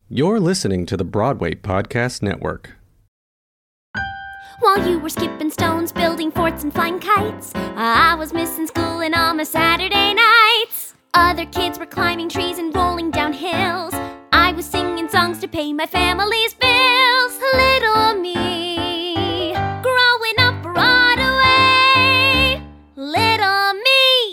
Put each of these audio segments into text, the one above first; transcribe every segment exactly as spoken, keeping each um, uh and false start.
You're listening to the Broadway Podcast Network. While you were skipping stones, building forts, and flying kites, I was missing school and on my Saturday nights. Other kids were climbing trees and rolling down hills. I was singing songs to pay my family's bills. Little me, growing up Broadway. Little me.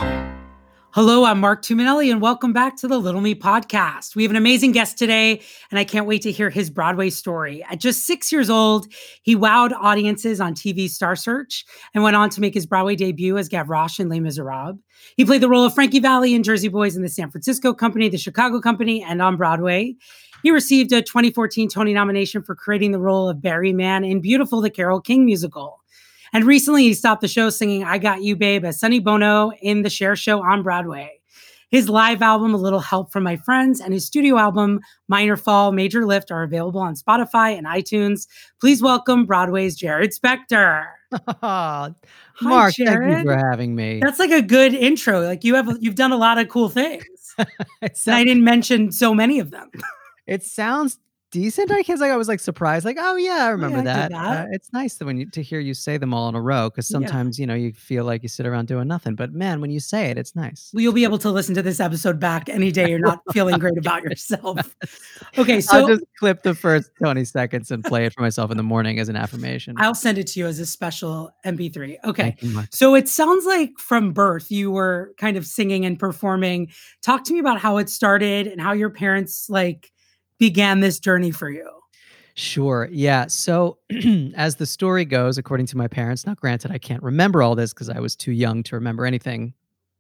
Hello, I'm Mark Tuminelli, and welcome back to the Little Me podcast. We have an amazing guest today, and I can't wait to hear his Broadway story. At just six years old, he wowed audiences on T V's Star Search and went on to make his Broadway debut as Gavroche in Les Miserables. He played the role of Frankie Valli in Jersey Boys in the San Francisco Company, the Chicago Company, and on Broadway. He received a twenty fourteen Tony nomination for creating the role of Barry Mann in Beautiful, the Carole King musical. And recently, he stopped the show singing I Got You, Babe as Sonny Bono in the Cher Show on Broadway. His live album, A Little Help from My Friends, and his studio album, Minor Fall, Major Lift, are available on Spotify and iTunes. Please welcome Broadway's Jared Spector. Oh, Mark, Hi, thank you for having me. That's like a good intro. Like you have, you've done a lot of cool things. it sounds, And I didn't mention so many of them. It sounds decent. I guess like I was like surprised, like, oh yeah, I remember Yeah, I that. did that. Uh, it's nice that when you to hear you say them all in a row, because Yeah. sometimes you know you feel like you sit around doing nothing. But man, when you say it, it's nice. Well, you'll be able to listen to this episode back any day you're not feeling great about yourself. Okay, so I'll just clip the first twenty seconds and play it for myself in the morning as an affirmation. I'll send it to you as a special M P three. Okay. Thank you, Mark. So it sounds like from birth, you were kind of singing and performing. Talk to me about how it started and how your parents like began this journey for you. Sure. Yeah. So, as the story goes, according to my parents, now granted, I can't remember all this because I was too young to remember anything.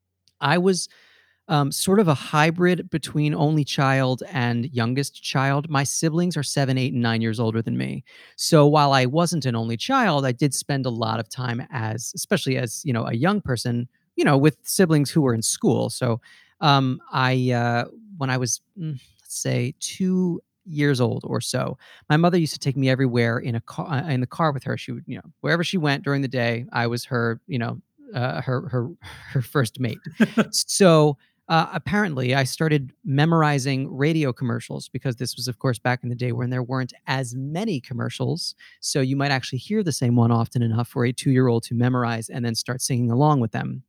I was um, sort of a hybrid between only child and youngest child. My siblings are seven, eight, and nine years older than me. So while I wasn't an only child, I did spend a lot of time as, especially as, you know, a young person, you know, with siblings who were in school. So um, I, uh, when I was, mm, let's say, two years old or so, my mother used to take me everywhere in a car, uh, in the car with her. She would, you know, wherever she went during the day, I was her, you know, uh, her her her first mate. So uh, apparently, I started memorizing radio commercials because this was, of course, back in the day when there weren't as many commercials. So you might actually hear the same one often enough for a two-year-old to memorize and then start singing along with them.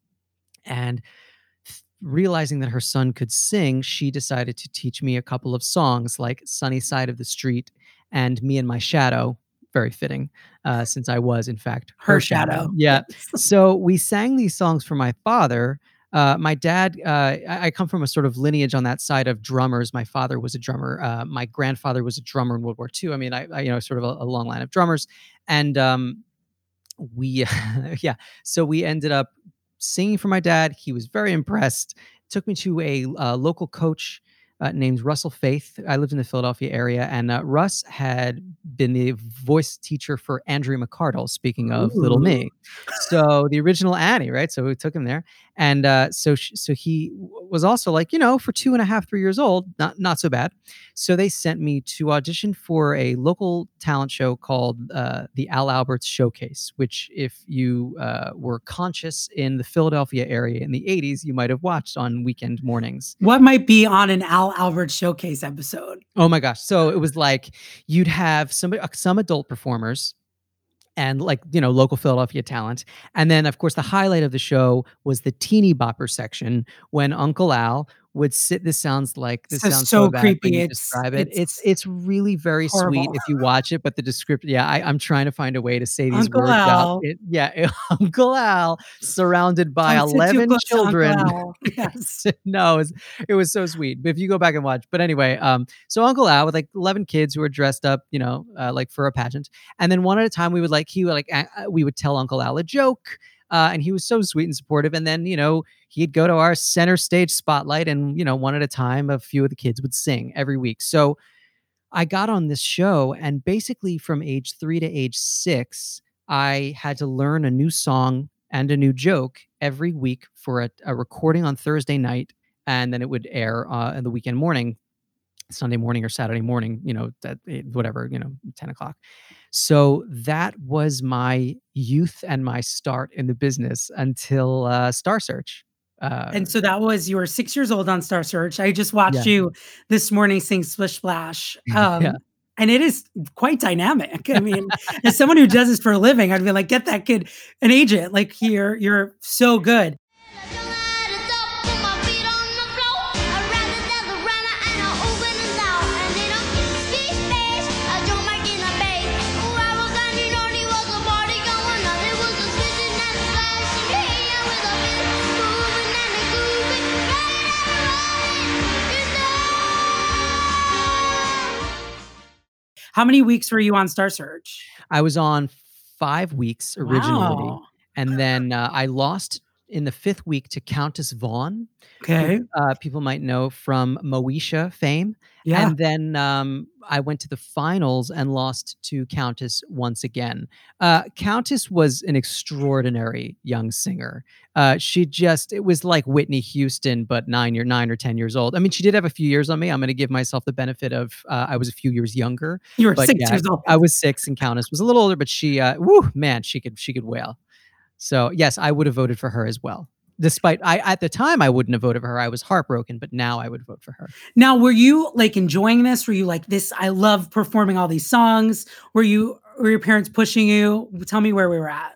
And realizing that her son could sing, she decided to teach me a couple of songs like Sunny Side of the Street and Me and My Shadow. Very fitting, uh, since I was, in fact, her, Her shadow. shadow. Yeah. So we sang these songs for my father. Uh, my dad, uh, I, I come from a sort of lineage on that side of drummers. My father was a drummer. Uh, my grandfather was a drummer in World War Two. I mean, I, I you know, sort of a, a long line of drummers. And um, we, yeah. So we ended up singing for my dad. He was very impressed. Took me to a uh, local coach uh, named Russell Faith. I lived in the Philadelphia area, and uh, Russ had been the voice teacher for Andrea McCardle, speaking of Ooh. Little Me. So the original Annie, right? So we took him there. And uh, so sh- so he w- was also like, you know, for two and a half, three years old, not, not so bad. So they sent me to audition for a local talent show called uh, the Al Alberts Showcase, which if you uh, were conscious in the Philadelphia area in the eighties, you might have watched on weekend mornings. What might be on an Al Albert Showcase episode? Oh my gosh. So it was like you'd have some, some adult performers and like, you know, local Philadelphia talent. And then, of course, the highlight of the show was the teeny bopper section when Uncle Al would sit. This sounds like this So- sounds so so, bad creepy. when you It's- describe it. it's It's it's really very horrible. sweet if you watch it, but the description, yeah, I, I'm trying to find a way to say these Uncle words Al. out. It, yeah, Uncle Al surrounded by Don't sit too eleven close to Uncle children. Al. Yes. No, it was, it was so sweet. But if you go back and watch, but anyway, um, so Uncle Al with like eleven kids who were dressed up, you know, uh, like for a pageant, and then one at a time we would like he would like uh, we would tell Uncle Al a joke, uh, and he was so sweet and supportive. And then you know he'd go to our center stage spotlight, and you know one at a time, a few of the kids would sing every week. So I got on this show, and basically from age three to age six, I had to learn a new song and a new joke every week for a, a recording on Thursday night, and then it would air uh, in the weekend morning, Sunday morning or Saturday morning, you know, that whatever, you know, ten o'clock. So that was my youth and my start in the business until uh, Star Search. Uh, And so that was you were six years old on Star Search. I just watched yeah, you this morning sing Splish Splash. yeah. Um, and it is quite dynamic. I mean, as someone who does this for a living, I'd be like, get that kid an agent. Like here, you're so good. How many weeks were you on Star Search? I was on five weeks originally, Wow. and then uh, I lost in the fifth week to Countess Vaughn, who Okay. uh, people might know from Moesha fame. Yeah. And then um, I went to the finals and lost to Countess once again. Uh, Countess was an extraordinary young singer. Uh, she just, it was like Whitney Houston, but nine year, nine or ten years old. I mean, she did have a few years on me. I'm going to give myself the benefit of uh, I was a few years younger. You were But six yeah, years old. I was six and Countess was a little older, but she, uh, woo, man, she could, she could wail. So yes, I would have voted for her as well. Despite I at the time I wouldn't have voted for her. I was heartbroken, but now I would vote for her. Now, were you like enjoying this? Were you like this? I love performing all these songs. Were you, were your parents pushing you? Tell me where we were at.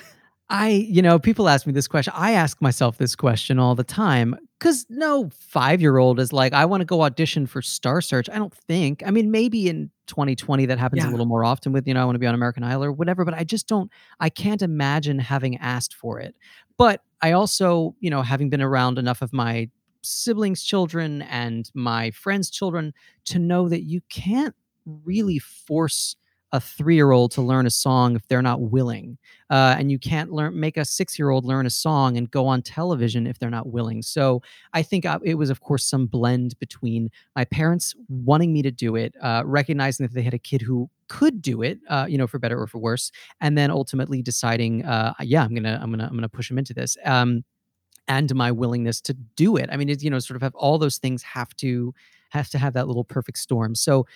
I, you know, people ask me this question. I ask myself this question all the time because no five-year-old is like, I want to go audition for Star Search. I don't think. I mean, maybe in twenty twenty that happens Yeah. a little more often with, you know, I want to be on American Idol or whatever, but I just don't, I can't imagine having asked for it. But I also, you know, having been around enough of my siblings' children and my friends' children to know that you can't really force a three-year-old to learn a song if they're not willing. Uh, and you can't learn make a six-year-old learn a song and go on television if they're not willing. So I think uh, it was, of course, some blend between my parents wanting me to do it, uh, recognizing that they had a kid who could do it, uh, you know, for better or for worse, and then ultimately deciding, uh, yeah, I'm gonna, I'm gonna, I'm gonna push him into this, um, and my willingness to do it. I mean, it's, you know, sort of have all those things have to have to have that little perfect storm. So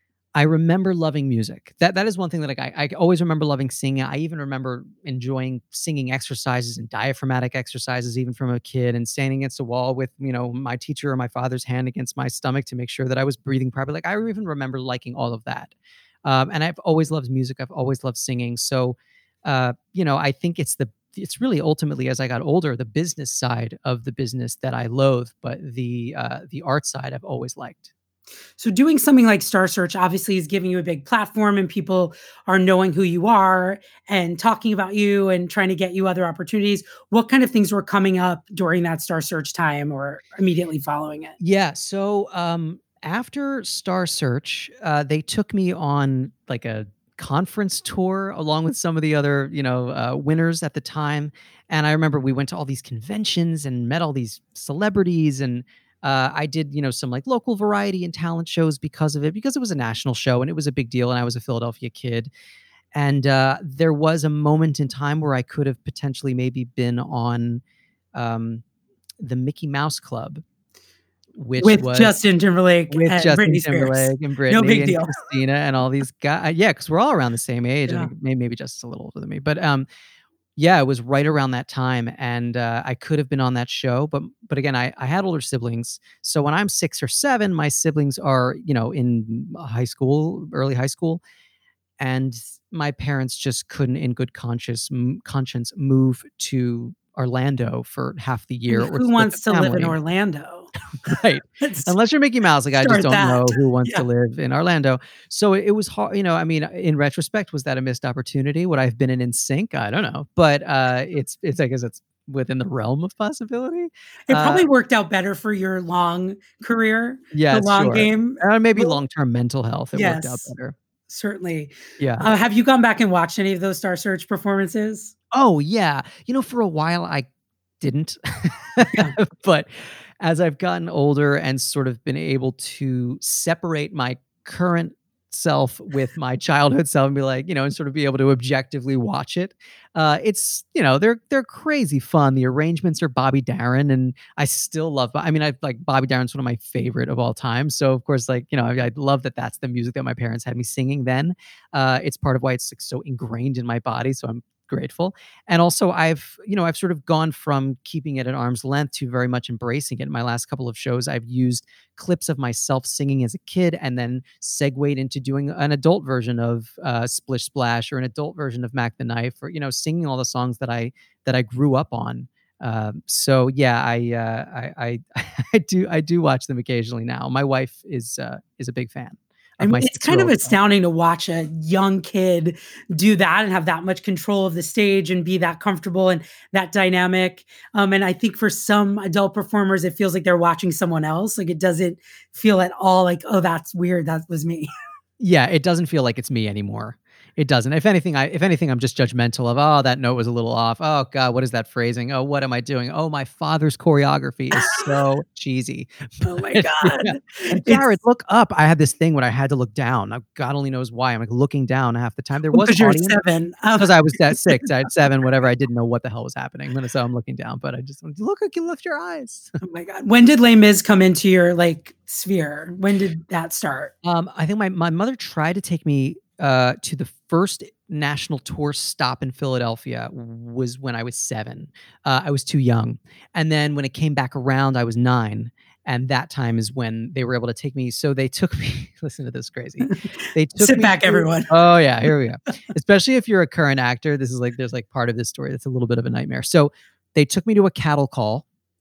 I remember loving music. That that is one thing that like, I I always remember loving singing. I even remember enjoying singing exercises and diaphragmatic exercises even from a kid and standing against a wall with, you know, my teacher or my father's hand against my stomach to make sure that I was breathing properly. Like I even remember liking all of that. Um, and I've always loved music. I've always loved singing. So, uh, you know, I think it's the it's really ultimately as I got older, the business side of the business that I loathe, but the uh, the art side I've always liked. So doing something like Star Search obviously is giving you a big platform and people are knowing who you are and talking about you and trying to get you other opportunities. What kind of things were coming up during that Star Search time or immediately following it? Yeah. So um, after Star Search, uh, they took me on like a conference tour along with some of the other, you know, uh, winners at the time. And I remember we went to all these conventions and met all these celebrities and uh, I did, you know, some like local variety and talent shows because of it, because it was a national show and it was a big deal. And I was a Philadelphia kid. And uh, there was a moment in time where I could have potentially maybe been on um, the Mickey Mouse Club, which With was Justin Timberlake with and Justin Britney Spears. Timberlake and Britney No big and deal. Christina and all these guys. Yeah, because we're all around the same age. Yeah. I think maybe, maybe Justin's a little older than me, but um, yeah, it was right around that time, and uh, I could have been on that show, but but again, I I had older siblings, so when I'm six or seven, my siblings are you know in high school, early high school, and my parents just couldn't, in good conscience, m- conscience, move to Orlando for half the year And or who split wants the to live in family. Orlando? Right. Let's Unless you're Mickey Mouse, like I just start don't that. know who wants Yeah. to live in Orlando. So it, it was hard, you know. I mean, in retrospect, was that a missed opportunity? Would I have been in N Sync? I don't know, but uh, it's it's I guess it's within the realm of possibility. It Uh, probably worked out better for your long career, the yes, long sure. game. Or maybe Well, long term mental health. It worked out yes, better. certainly. Yeah. Uh, have you gone back and watched any of those Star Search performances? Oh yeah. You know, for a while I didn't, Yeah. but as I've gotten older and sort of been able to separate my current self with my childhood self and be like, you know, and sort of be able to objectively watch it. Uh, it's, you know, they're they're crazy fun. The arrangements are Bobby Darin, and I still love. I mean, I like Bobby Darin's one of my favorite of all time. So of course, like you know, I, I love that that's the music that my parents had me singing then. Uh, it's part of why it's like so ingrained in my body. So I'm grateful. And also I've, you know, I've sort of gone from keeping it at arm's length to very much embracing it. In my last couple of shows, I've used clips of myself singing as a kid and then segued into doing an adult version of uh, Splish Splash or an adult version of Mac the Knife, or, you know, singing all the songs that I, that I grew up on. Um, so yeah, I, uh, I, I, I do, I do watch them occasionally now. My wife is, uh, is a big fan. I mean, it's kind of astounding to watch a young kid do that and have that much control of the stage and be that comfortable and that dynamic. Um, and I think for some adult performers, it feels like they're watching someone else. Like it doesn't feel at all like, oh, that's weird. That was me. Yeah, it doesn't feel like it's me anymore. It doesn't. If anything, I if anything, I'm just judgmental of, oh, that note was a little off. Oh God, what is that phrasing? Oh, what am I doing? Oh, my father's choreography is so cheesy. Oh my God. Yeah. And Jared, look up. I had this thing when I had to look down. Now, God only knows why. I'm like looking down half the time. There was because you're seven. Because I was at six, I had seven, whatever. I didn't know what the hell was happening. So I'm looking down, but I just look, you can lift your eyes. Oh my God. When did Les Mis come into your like sphere? When did that start? Um, I think my, my mother tried to take me uh, to the first national tour stop in Philadelphia was when I was seven. Uh, I was too young. And then when it came back around, I was nine. And that time is when they were able to take me. So they took me, listen to this crazy. They took Sit me back, to, everyone. Oh yeah, here we go. Especially if you're a current actor. This is like, there's like part of this story that's a little bit of a nightmare. So they took me to a cattle call.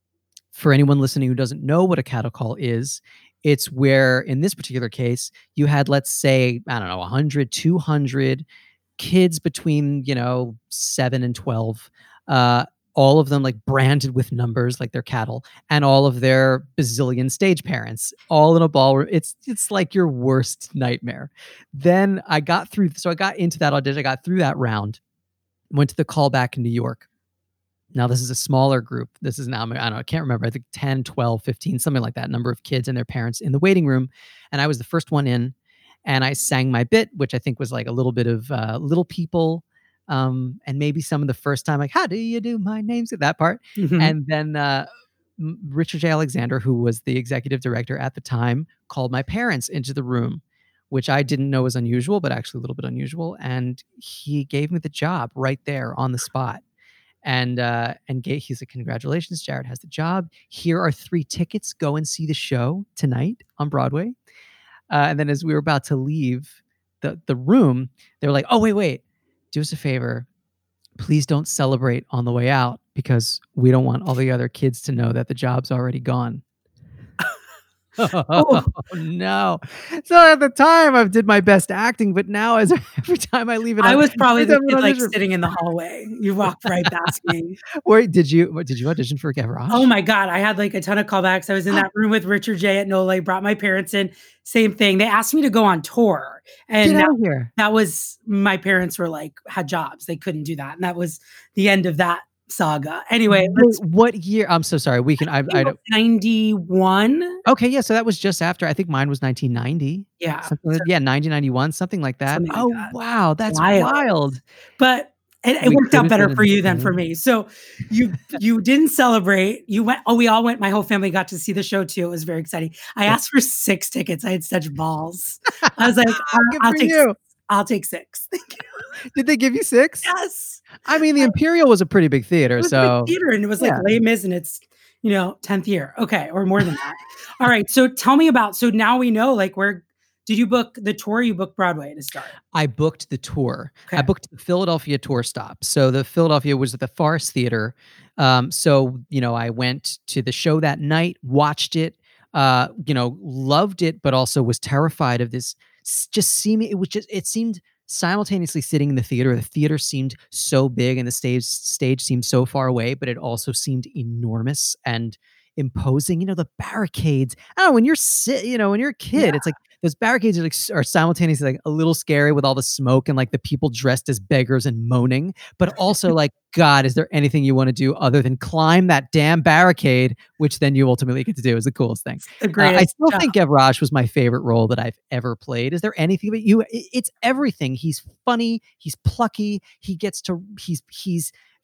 For anyone listening who doesn't know what a cattle call is, it's where, in this particular case, you had, let's say, I don't know, one hundred, two hundred kids between, you know, seven and twelve, uh, all of them like branded with numbers like they're cattle, and all of their bazillion stage parents, all in a ballroom. It's it's like your worst nightmare. Then I got through, so I got into that audition, I got through that round, went to the callback in New York. Now, this is a smaller group. This is now, I don't know, I can't remember. I think ten, twelve, fifteen, something like that, number of kids and their parents in the waiting room. And I was the first one in, and I sang my bit, which I think was like a little bit of uh, Little People, um, and maybe some of the first time, like, how do you do my name's at that part. Mm-hmm. And then uh, Richard J. Alexander, who was the executive director at the time, called my parents into the room, which I didn't know was unusual, but actually a little bit unusual. And he gave me the job right there on the spot. And uh, and gave, he said, congratulations, Jared has the job. Here are three tickets. Go and see the show tonight on Broadway. Uh, and then as we were about to leave the, the room, they were like, oh, wait, wait. Do us a favor. Please don't celebrate on the way out, because we don't want all the other kids to know that the job's already gone. Oh no. So at the time I did my best acting, but now as every time I leave it, I was probably the kid like sitting in the hallway. You walked right past me. Wait, did you did you audition for Gavroche? Oh my God. I had like a ton of callbacks. I was in that room with Richard J at NOLA, brought my parents in, same thing. They asked me to go on tour. And Get that, out of here. that was, my parents were like, had jobs. They couldn't do that. And that was the end of that saga. Anyway, Wait, what year? I'm so sorry. We can. I, I don't. ninety-one. Okay, yeah. So that was just after. I think mine was nineteen ninety. Yeah, something like, yeah, nineteen ninety-one, something like that. Something like oh that. wow, that's Wild. wild. But it, it worked out better for you than for me. So you you didn't celebrate. You went. Oh, we all went. My whole family got to see the show too. It was very exciting. I asked for six tickets. I had such balls. I was like, I'll, I'll take. You. I'll take six. Thank you. Did they give you six? Yes. I mean, the Imperial was a pretty big theater. It was so a big theater, and it was like yeah. Les Mis, and it's, you know, tenth year. Okay, or more than that. All right. So tell me about. So now we know, like, where did you book the tour? You booked Broadway to start. I booked the tour. Okay. I booked the Philadelphia tour stop. So the Philadelphia was at the Forest Theater. Um, so you know, I went to the show that night, watched it. Uh, you know, loved it, but also was terrified of this. Just seeming, it was just, it seemed. Simultaneously sitting in the theater, the theater seemed so big and the stage stage seemed so far away, but it also seemed enormous and imposing. You know, the barricades. I don't know, when you're sit, you know, when you're a kid, yeah. It's like those barricades are, like, are simultaneously like a little scary with all the smoke and like the people dressed as beggars and moaning, but also like, God, is there anything you want to do other than climb that damn barricade, which then you ultimately get to do is the coolest thing. The greatest uh, I still job. think Gavroche was my favorite role that I've ever played. Is there anything but you? It's everything. He's funny. He's plucky. He gets to, he's, he's,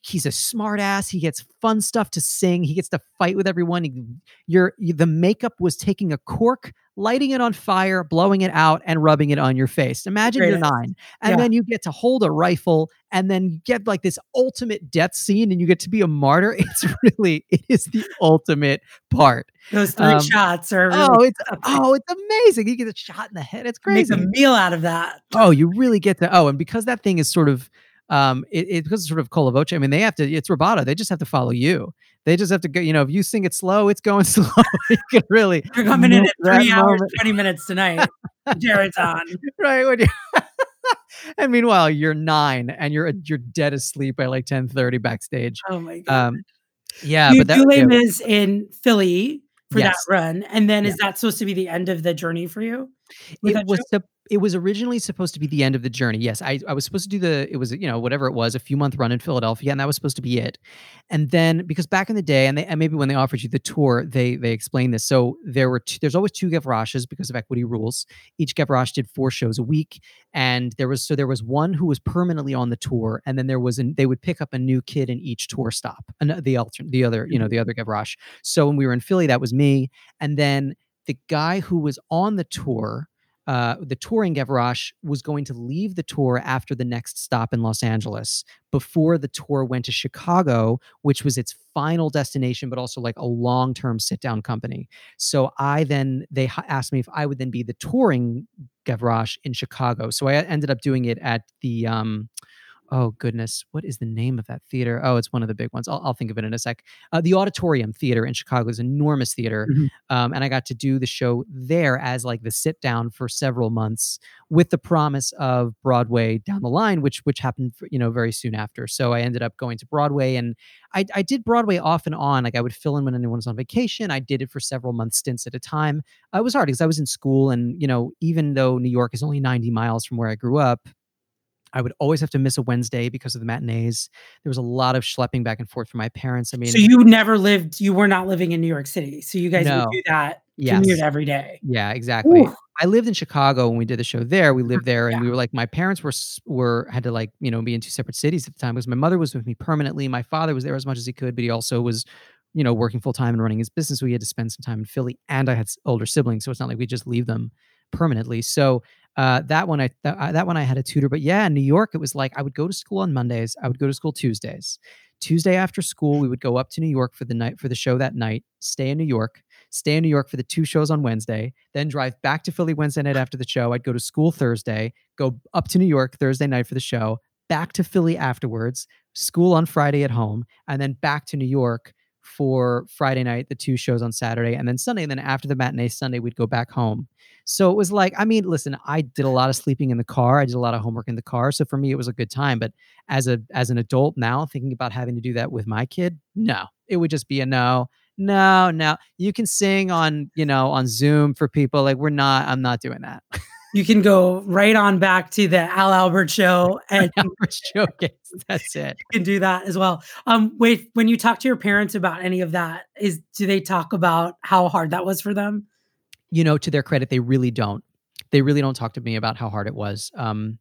he's a smart ass. He gets fun stuff to sing. He gets to fight with everyone. He, your the makeup was taking a cork, lighting it on fire, blowing it out, and rubbing it on your face. Imagine Great. you're nine, and Yeah. then you get to hold a rifle, and then you get like this ultimate death scene, and you get to be a martyr. It's really, it is the ultimate part. Those three Um, shots are really Oh, it's oh, it's amazing. You get a shot in the head. It's make crazy. a meal out of that. Oh, you really get to. Oh, and because that thing is sort of, um, it, it because it's sort of cola voce. I mean, they have to. It's rubato. They just have to follow you. They just have to go. You know, if you sing it slow, it's going slow. You can really. You're coming in milk at three that hours, moment. twenty minutes tonight. Jared's on. Right. When you, and meanwhile, you're nine and you're you're dead asleep by like ten thirty backstage. Oh my god. Um, yeah, you but that do Les yeah, Mis in Philly for Yes. that run, and then Yeah. is that supposed to be the end of the journey for you? with it that was show? sup- it was originally supposed to be the end of the journey. Yes, I, I was supposed to do the it was you know whatever it was a few month run in Philadelphia, and that was supposed to be it. And then because back in the day, and they and maybe when they offered you the tour, they they explained this. So there were two, there's always two Gavroches because of equity rules. Each Gavroche did four shows a week, and there was so there was one who was permanently on the tour, and then there was an, they would pick up a new kid in each tour stop, and the alternate the other you know the other Gavroche. So when we were in Philly, that was me, and then the guy who was on the tour. Uh, the touring Gavroche was going to leave the tour after the next stop in Los Angeles before the tour went to Chicago, which was its final destination, but also like a long-term sit-down company. So I then, they h- asked me if I would then be the touring Gavroche in Chicago. So I ended up doing it at the, um, oh goodness, what is the name of that theater? Oh, it's one of the big ones. I'll, I'll think of it in a sec. Uh, the Auditorium Theater in Chicago is an enormous theater. Mhm. Um, and I got to do the show there as like the sit down for several months with the promise of Broadway down the line, which which happened, you know, very soon after. So I ended up going to Broadway, and I, I did Broadway off and on. Like I would fill in when anyone was on vacation. I did it for several month stints at a time. Uh, it was hard because I was in school, and you know, even though New York is only ninety miles from where I grew up, I would always have to miss a Wednesday because of the matinees. There was a lot of schlepping back and forth from my parents. I mean, So you never lived, you were not living in New York City. So you guys No. would do that Yes. commute every day. yeah, exactly. Ooh. I lived in Chicago when we did the show there. We lived there, and Yeah. we were like, my parents were s- were had to like you know be in two separate cities at the time because my mother was with me permanently. My father was there as much as he could, but he also was, you know, working full time and running his business. So we had to spend some time in Philly, and I had s- older siblings, so it's not like we just leave them permanently. So uh, that one, I that, I- that one I had a tutor. But yeah, in New York, it was like I would go to school on Mondays. I would go to school Tuesdays. Tuesday after school, we would go up to New York for the night for the show that night. Stay in New York. Stay in New York for the two shows on Wednesday. Then drive back to Philly Wednesday night after the show. I'd go to school Thursday. Go up to New York Thursday night for the show. Back to Philly afterwards. School on Friday at home, and then back to New York for Friday night, the two shows on Saturday, and then Sunday. And then after the matinee Sunday, we'd go back home. So it was like, I mean, listen, I did a lot of sleeping in the car. I did a lot of homework in the car. So for me, it was a good time. But as a as an adult now, thinking about having to do that with my kid, no, it would just be a no, no, no. You can sing on, you know, on Zoom for people. Like we're not, I'm not doing that. You can go right on back to the Al Albert show and Albert Showcase. That's it. you can do that as well. Um, wait, when you talk to your parents about any of that, is do they talk about how hard that was for them? You know, to their credit, they really don't. They really don't talk to me about how hard it was. Um,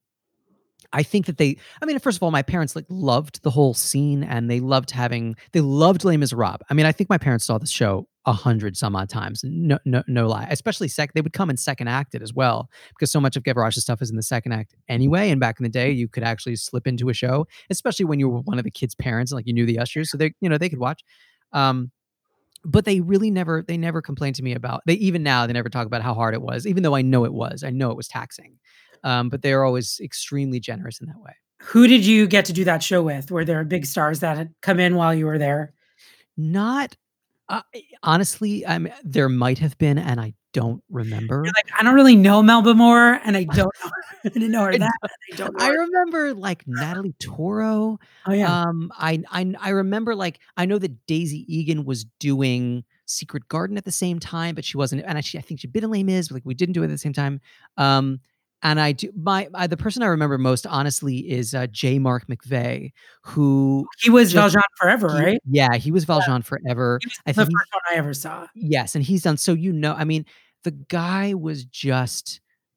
I think that they, I mean, first of all, my parents like loved the whole scene, and they loved having, they loved Les Miserables. I mean, I think my parents saw the show a hundred some odd times. No, no, no lie. Especially sec, they would come and second act it as well, because so much of Gavroche's stuff is in the second act anyway. And back in the day, you could actually slip into a show, especially when you were one of the kids' parents and like you knew the ushers, so they, you know, they could watch. Um, but they really never, they never complained to me about. They even now they never talk about how hard it was, even though I know it was. I know it was taxing. Um, but they are always extremely generous in that way. Who did you get to do that show with? Were there big stars that had come in while you were there? Not uh, honestly, I mean, there might have been, and I don't remember. You're like, I don't really know Melba Moore, and I don't know. I didn't know her I that. and I don't know. I her- remember like Natalie Toro. Oh yeah. Um, I, I I remember like I know that Daisy Egan was doing Secret Garden at the same time, but she wasn't. And actually, I think she'd been in Les Mis, but like we didn't do it at the same time. Um, and I do my I, the person I remember most honestly is uh, J. Mark McVeigh, who he was just- Valjean forever, he- right? Yeah, he was Valjean forever. He was I the think first he- one I ever saw. Yes, and he's done so. You know, I mean, the guy was just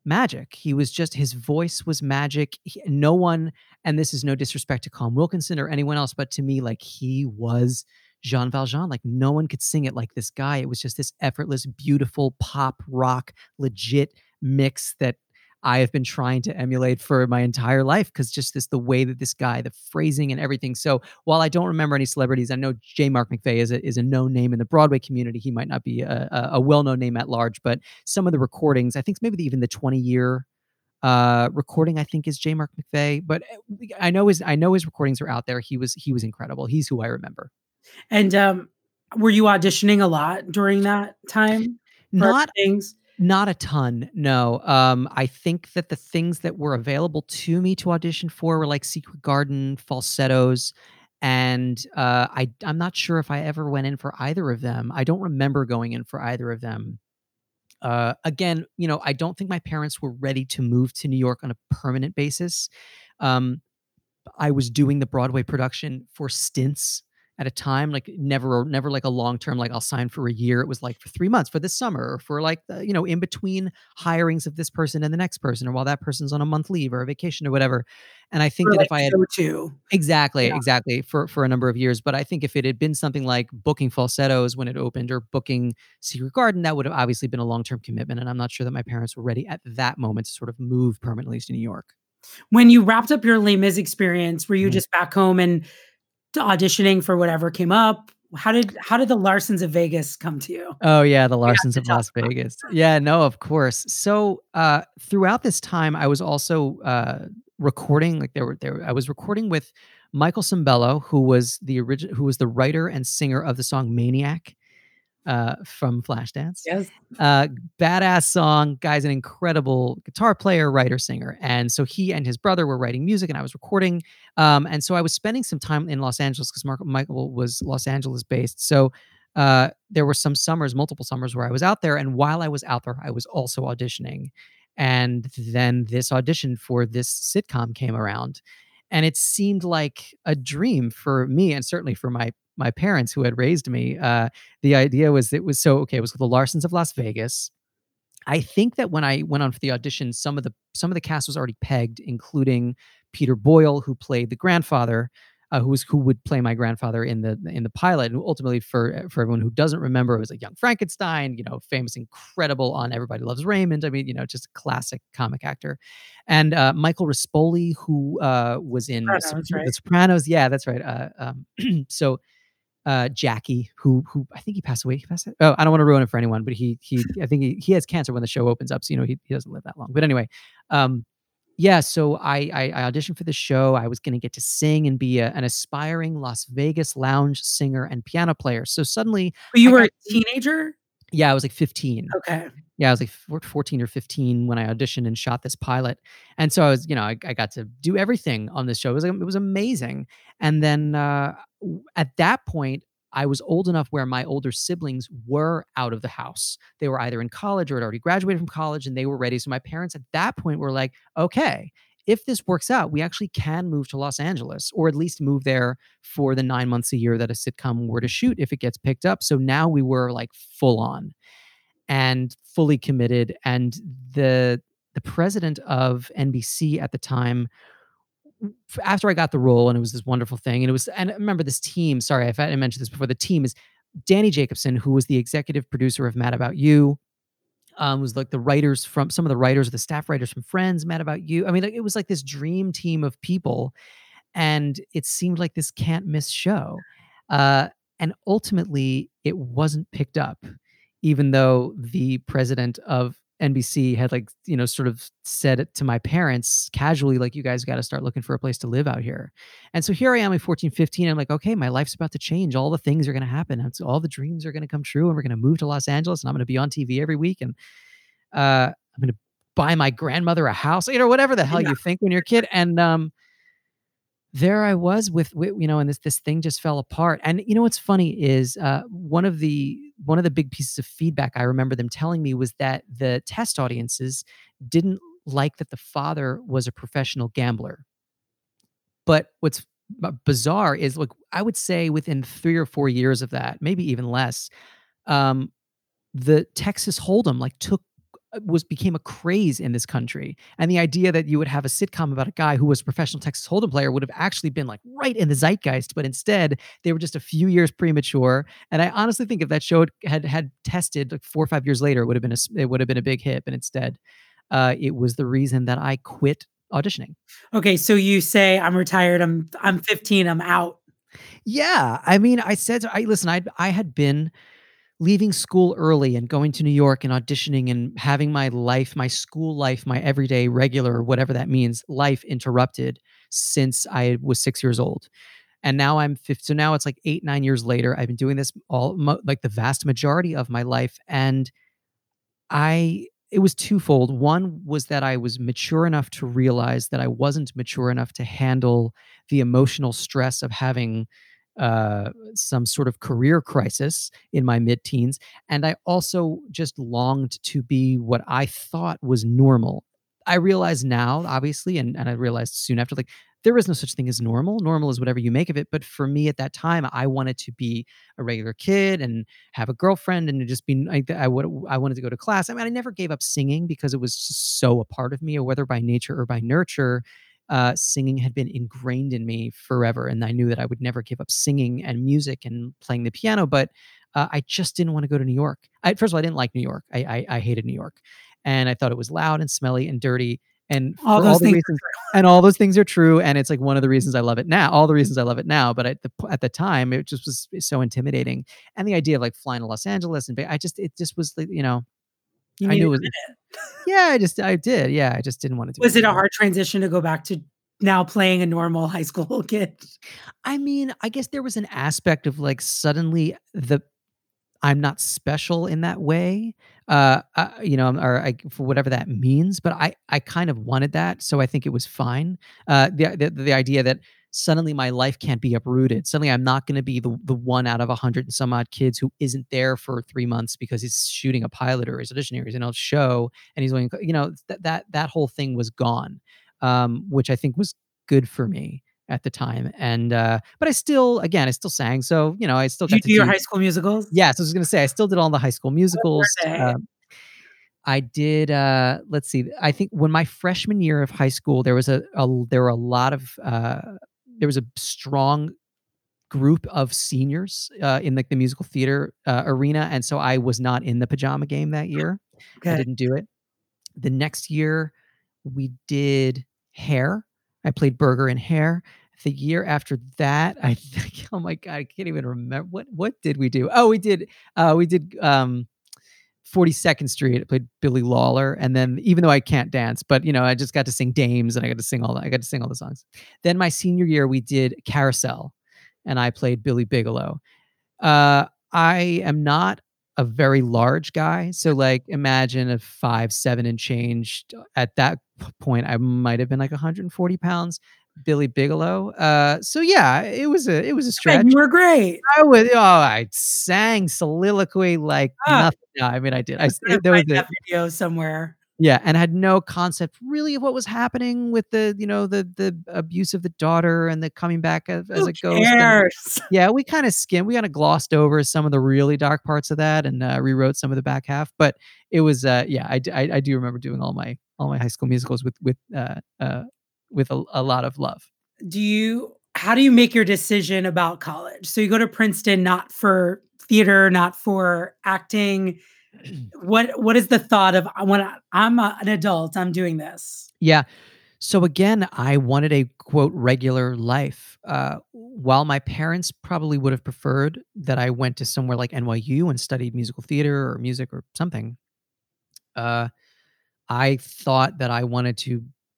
magic. He was just, his voice was magic. He, no one, and this is no disrespect to Colm Wilkinson or anyone else, but to me, like, he was Jean Valjean. Like, no one could sing it like this guy. It was just this effortless, beautiful pop rock, legit mix that I have been trying to emulate for my entire life, because just this, the way that this guy, the phrasing and everything. So while I don't remember any celebrities, I know J. Mark McVeigh is a, is a known name in the Broadway community. He might not be a, a, a well-known name at large, but some of the recordings, I think maybe even the twenty-year uh, recording, I think, is J. Mark McVeigh. But I know his I know his recordings are out there. He was he was incredible. He's who I remember. And um, were you auditioning a lot during that time? Not things. Not a ton, no. Um, I think that the things that were available to me to audition for were like Secret Garden, falsettos, and uh, I, I'm not sure if I ever went in for either of them. I don't remember going in for either of them. Uh, again, you know, I don't think my parents were ready to move to New York on a permanent basis. Um, I was doing the Broadway production for stints at a time, like never, never like a long-term, like I'll sign for a year. It was like for three months for this summer, or for like, the, you know, in between hirings of this person and the next person, or while that person's on a month leave or a vacation or whatever. And I think Or that like if I had too. exactly, Yeah. exactly for, for a number of years, but I think if it had been something like booking falsettos when it opened, or booking Secret Garden, that would have obviously been a long-term commitment. And I'm not sure that my parents were ready at that moment to sort of move permanently to New York. When you wrapped up your Les Mis experience, were you Mhm. just back home and auditioning for whatever came up? How did how did the Larsens of Vegas come to you? Oh yeah, the We have Larsens to of talk Las about Vegas. Yeah, no, of course. So uh, throughout this time, I was also uh, recording. Like there were there, I was recording with Michael Sembello, who was the original, who was the writer and singer of the song "Maniac" uh, from Flashdance. Yes. Uh, badass song. Guy's an incredible guitar player, writer, singer. And so he and his brother were writing music, and I was recording. Um, and so I was spending some time in Los Angeles, because Michael was Los Angeles based. So uh, there were some summers, multiple summers, where I was out there. And while I was out there, I was also auditioning. And then this audition for this sitcom came around, and it seemed like a dream for me, and certainly for my my parents who had raised me. Uh, the idea was, it was so okay. It was the Larsens of Las Vegas. I think that when I went on for the audition, some of the some of the cast was already pegged, including Peter Boyle, who played the grandfather, uh, who was who would play my grandfather in the in the pilot. And ultimately, for for everyone who doesn't remember, it was like Young Frankenstein, you know, famous, incredible on Everybody Loves Raymond. I mean, you know, just a classic comic actor. And uh, Michael Rispoli, who uh, was in Sopranos, Sopr- right? The Sopranos. Yeah, that's right. Uh, um, so. Uh, Jackie, who who I think he passed away. He passed away? Oh, I don't want to ruin it for anyone, but he he I think he, he has cancer when the show opens up, so you know he, he doesn't live that long. But anyway, um, yeah. So I, I I auditioned for the show. I was going to get to sing and be a, an aspiring Las Vegas lounge singer and piano player. So suddenly, But you I were got- a teenager? yeah, I was like fifteen. Okay. Yeah, I was like four- fourteen or fifteen when I auditioned and shot this pilot. And so I was, you know, I, I got to do everything on this show. It was, like, it was amazing. And then uh, w- at that point, I was old enough where my older siblings were out of the house. They were either in college or had already graduated from college, and they were ready. So my parents at that point were like, okay, if this works out, we actually can move to Los Angeles, or at least move there for the nine months a year that a sitcom were to shoot if it gets picked up. So now we were like full on and fully committed. And the the president of N B C at the time, f- after I got the role, and it was this wonderful thing, and it was, and I remember this team. Sorry if I didn't mention this before. The team is Danny Jacobson, who was the executive producer of Mad About You. Um, was like the writers from some of the writers, the staff writers from Friends, Mad About You. I mean, like, it was like this dream team of people, and it seemed like this can't miss show. Uh, and ultimately, it wasn't picked up, even though the president of N B C had, like, you know, sort of said it to my parents casually, like, you guys got to start looking for a place to live out here. And so here I am at fourteen, fifteen. I'm like, okay, my life's about to change. All the things are going to happen. And so all the dreams are going to come true. And we're going to move to Los Angeles, and I'm going to be on T V every week. And uh, I'm going to buy my grandmother a house, you know, whatever the hell Yeah. you think when you're a kid. And um, there I was with, with, you know, and this this thing just fell apart. And you know what's funny is uh, one of the one of the big pieces of feedback I remember them telling me was that the test audiences didn't like that the father was a professional gambler. But what's b- bizarre is, like, I would say within three or four years of that, maybe even less, um, the Texas Hold'em like took was became a craze in this country. And the idea that you would have a sitcom about a guy who was a professional Texas Hold'em player would have actually been like right in the zeitgeist. But instead, they were just a few years premature. And I honestly think if that show had had tested like four or five years later, it would have been a it would have been a big hit. But instead, uh, it was the reason that I quit auditioning. Okay, so you say I'm retired. I'm I'm fifteen. I'm out. Yeah, I mean, I said, I listen. I I had been leaving school early and going to New York and auditioning and having my life, my school life, my everyday regular, whatever that means, life interrupted since I was six years old. And now I'm fifty. So now it's like eight, nine years later. I've been doing this all mo- like the vast majority of my life. And I, it was twofold. One was that I was mature enough to realize that I wasn't mature enough to handle the emotional stress of having uh, some sort of career crisis in my mid teens. And I also just longed to be what I thought was normal. I realize now, obviously, and, and I realized soon after, like, there is no such thing as normal. Normal is whatever you make of it. But for me at that time, I wanted to be a regular kid and have a girlfriend and just be, I, I, would, I wanted to go to class. I mean, I never gave up singing because it was just so a part of me, or whether by nature or by nurture. Uh, singing had been ingrained in me forever. And I knew that I would never give up singing and music and playing the piano. But uh, I just didn't want to go to New York. I, first of all, I didn't like New York. I, I, I hated New York. And I thought it was loud and smelly and dirty. And All for those all the things reasons, and all those things are true. And it's like one of the reasons I love it now. All the reasons I love it now, but at the at the time, it just was so intimidating. And the idea of like flying to Los Angeles and I just it just was like, you know, You I knew needed it a was. minute. Yeah, I just I did. Yeah, I just didn't want to do Was it a anymore. hard transition to go back to now playing a normal high school kid? I mean, I guess there was an aspect of like suddenly the I'm not special in that way, uh, uh, you know, or I, for whatever that means. But I, I kind of wanted that, so I think it was fine. Uh, the, the the idea that suddenly my life can't be uprooted. Suddenly, I'm not going to be the the one out of a hundred and some odd kids who isn't there for three months because he's shooting a pilot or he's auditioning or he's in a show and he's going, you know, that that that whole thing was gone, um, which I think was good for me at the time. And uh, but I still, again, I still sang, so you know, I still Did you got to do your do. high school musicals? Yes, I was gonna say I still did all the High School What were Musicals. they? Um, I did. Uh, let's see. I think when my freshman year of high school, there was a, a there were a lot of uh, there was a strong group of seniors uh, in like the musical theater uh, arena, and so I was not in the pajama game that year. I Okay. didn't do it. The next year, we did Hair. I played Burger in Hair. The year after that, I think, oh my god, I can't even remember what what did we do. Oh, we did uh, we did um, forty-second Street. I played Billy Lawler, and then even though I can't dance, but you know, I just got to sing Dames, and I got to sing all that. I got to sing all the songs. Then my senior year, we did Carousel, and I played Billy Bigelow. Uh, I am not a very large guy, so like imagine a five seven and change. At that p- point, I might have been like one hundred forty pounds. Billy Bigelow. Uh, so yeah, it was a it was a stretch. And you were great. I was oh, I sang soliloquy like Ah, nothing. No, I mean I did. I I'm s- gonna there was find a that video somewhere. yeah, and had no concept really of what was happening with the you know the the abuse of the daughter and the coming back as, as Who a ghost. And cares? yeah, we kind of skimmed, we kind of glossed over some of the really dark parts of that and uh, rewrote some of the back half. But it was uh, yeah, I, d- I I do remember doing all my all my High School Musicals with with uh, uh, with a, a lot of love. Do you how do you make your decision about college? So you go to Princeton not for theater, not for acting. What what is the thought of when I, I'm a, an adult, I'm doing this? Yeah. So again, I wanted a quote regular life. Uh, while my parents probably would have preferred that I went to somewhere like N Y U and studied musical theater or music or something, uh, I thought that I wanted to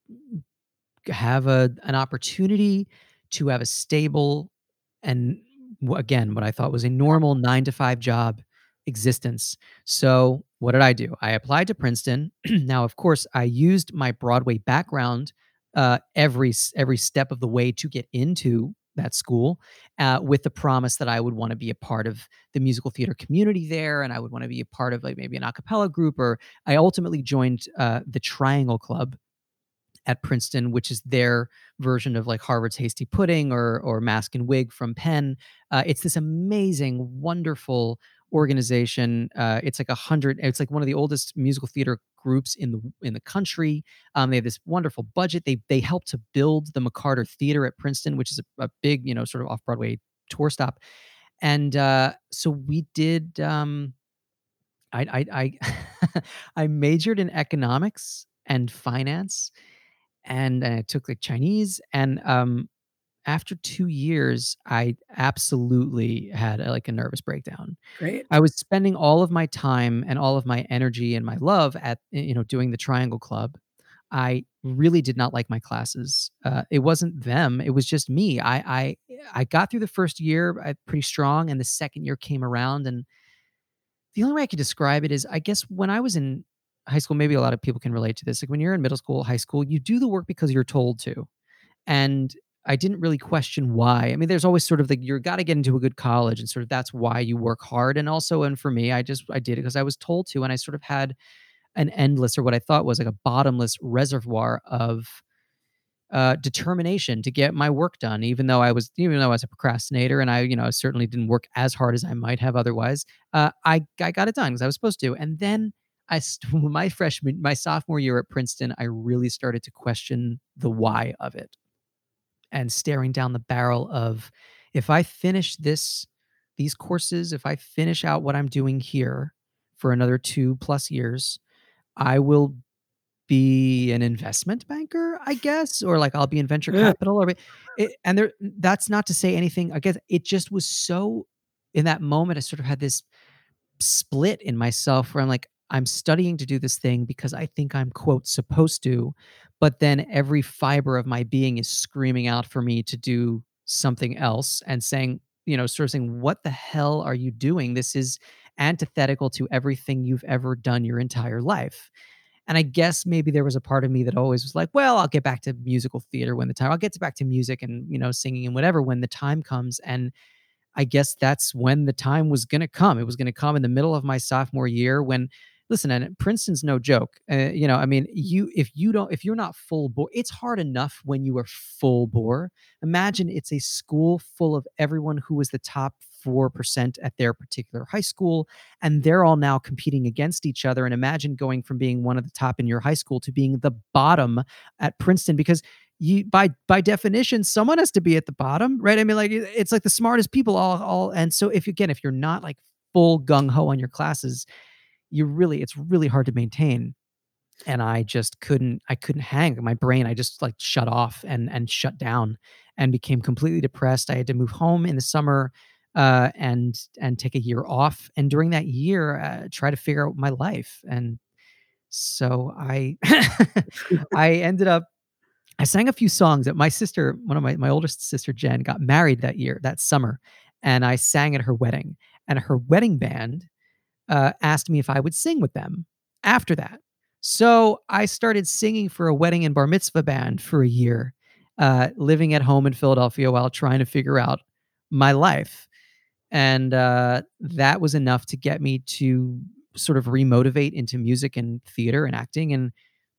have a an opportunity to have a stable and w- again what I thought was a normal nine to five job existence. So what did I do? I applied to Princeton. Now, of course, I used my Broadway background uh, every s- every step of the way to get into that school, uh, with the promise that I would want to be a part of the musical theater community there, and I would want to be a part of like maybe an a cappella group. Or I ultimately joined uh, the Triangle Club at Princeton, which is their version of like Harvard's Hasty Pudding or or Mask and Wig from Penn. Uh, it's this amazing, wonderful organization. Uh, it's like a hundred. It's like one of the oldest musical theater groups in the in the country. Um, they have this wonderful budget. They they helped to build the McCarter Theater at Princeton, which is a, a big, you know, sort of off Broadway tour stop. And uh, so we did. Um, I I I, I majored in economics and finance, and, and I took like Chinese. And um, after two years, I absolutely had a, like a nervous breakdown. Great. I was spending all of my time and all of my energy and my love at, you know, doing the Triangle Club. I really did not like my classes. Uh, it wasn't them; it was just me. I I I got through the first year uh, pretty strong, and the second year came around, and the only way I could describe it is, I guess, when I was in high school, maybe a lot of people can relate to this. Like when you're in middle school, high school, you do the work because you're told to. And I didn't really question why. I mean, there's always sort of like, you're got to get into a good college, and sort of that's why you work hard. And also, and for me, I just, I did it because I was told to. And I sort of had an endless, or what I thought was like a bottomless reservoir of uh, determination to get my work done, even though I was, even though I was a procrastinator, and I, you know, certainly didn't work as hard as I might have otherwise. Uh, I, I got it done because I was supposed to. And then I, st- my freshman, my sophomore year at Princeton, I really started to question the why of it, and staring down the barrel of, if I finish this, these courses, if I finish out what I'm doing here for another two plus years, I will be an investment banker, I guess, or like I'll be in venture Yeah. capital, or it, and there. That's not to say anything. I guess it just was so. In that moment, I sort of had this split in myself where I'm like, I'm studying to do this thing because I think I'm, quote, supposed to, but then every fiber of my being is screaming out for me to do something else, and saying, you know, sort of saying, what the hell are you doing? This is antithetical to everything you've ever done your entire life. And I guess maybe there was a part of me that always was like, well, I'll get back to musical theater when the time, I'll get to back to music and, you know, singing and whatever when the time comes. And I guess that's when the time was going to come. It was going to come in the middle of my sophomore year when, listen, and Princeton's no joke. Uh, you know, I mean, you, if you don't, if you're not full bore, it's hard enough when you are full bore. Imagine it's a school full of everyone who was the top four percent at their particular high school, and they're all now competing against each other. And imagine going from being one of the top in your high school to being the bottom at Princeton, because you, by by definition, someone has to be at the bottom, right? I mean, like, it's like the smartest people all all. And so if, again, if you're not like full gung ho on your classes, you really, it's really hard to maintain. And I just couldn't, I couldn't hang. My brain, I just like shut off and and shut down and became completely depressed. I had to move home in the summer uh, and and take a year off. And during that year, uh, try to figure out my life. And so I I ended up, I sang a few songs that my sister, one of my, my oldest sister, Jen, got married that year, that summer. And I sang at her wedding. And her wedding band uh, asked me if I would sing with them after that. So I started singing for a wedding and bar mitzvah band for a year, uh, living at home in Philadelphia while trying to figure out my life. And uh, that was enough to get me to sort of remotivate into music and theater and acting. And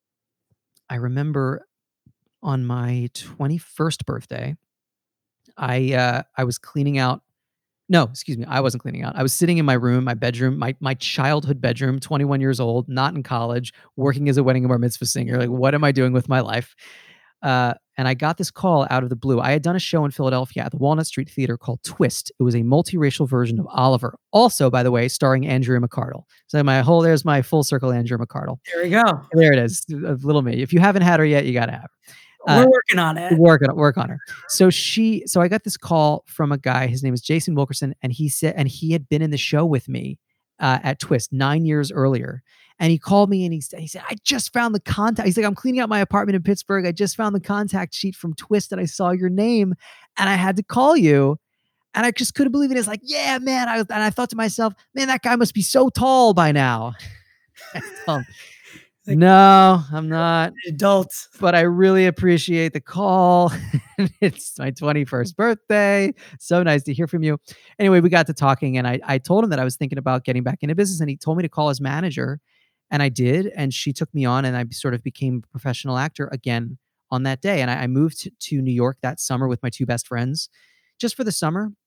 I remember on my twenty-first birthday, I uh, I was cleaning out. No, excuse me. I wasn't cleaning out. I was sitting in my room, my bedroom, my my childhood bedroom, twenty-one years old, not in college, working as a wedding and bar mitzvah singer. Like, what am I doing with my life? Uh, and I got this call out of the blue. I had done a show in Philadelphia at the Walnut Street Theater called Twist. It was a multiracial version of Oliver. Also, by the way, starring Andrea McArdle. So my whole, there's my full circle Andrea McArdle. There we go. There it is. Little me. If you haven't had her yet, you got to have her. We're Uh, working on it. work on work on her. So she, so I got this call from a guy. His name is Jason Wilkerson, and he said, and he had been in the show with me uh, at Twist nine years earlier. And he called me and he said, he said, I just found the contact. He's like, I'm cleaning out my apartment in Pittsburgh. I just found the contact sheet from Twist, and I saw your name, and I had to call you. And I just couldn't believe it. It's like, yeah, man. I, and I thought to myself, man, that guy must be so tall by now. um, Like, no, I'm not. Adults. But I really appreciate the call. It's my twenty-first birthday. So nice to hear from you. Anyway, we got to talking, and I, I told him that I was thinking about getting back into business, and he told me to call his manager, and I did. And she took me on, and I sort of became a professional actor again on that day. And I, I moved to, to New York that summer with my two best friends just for the summer.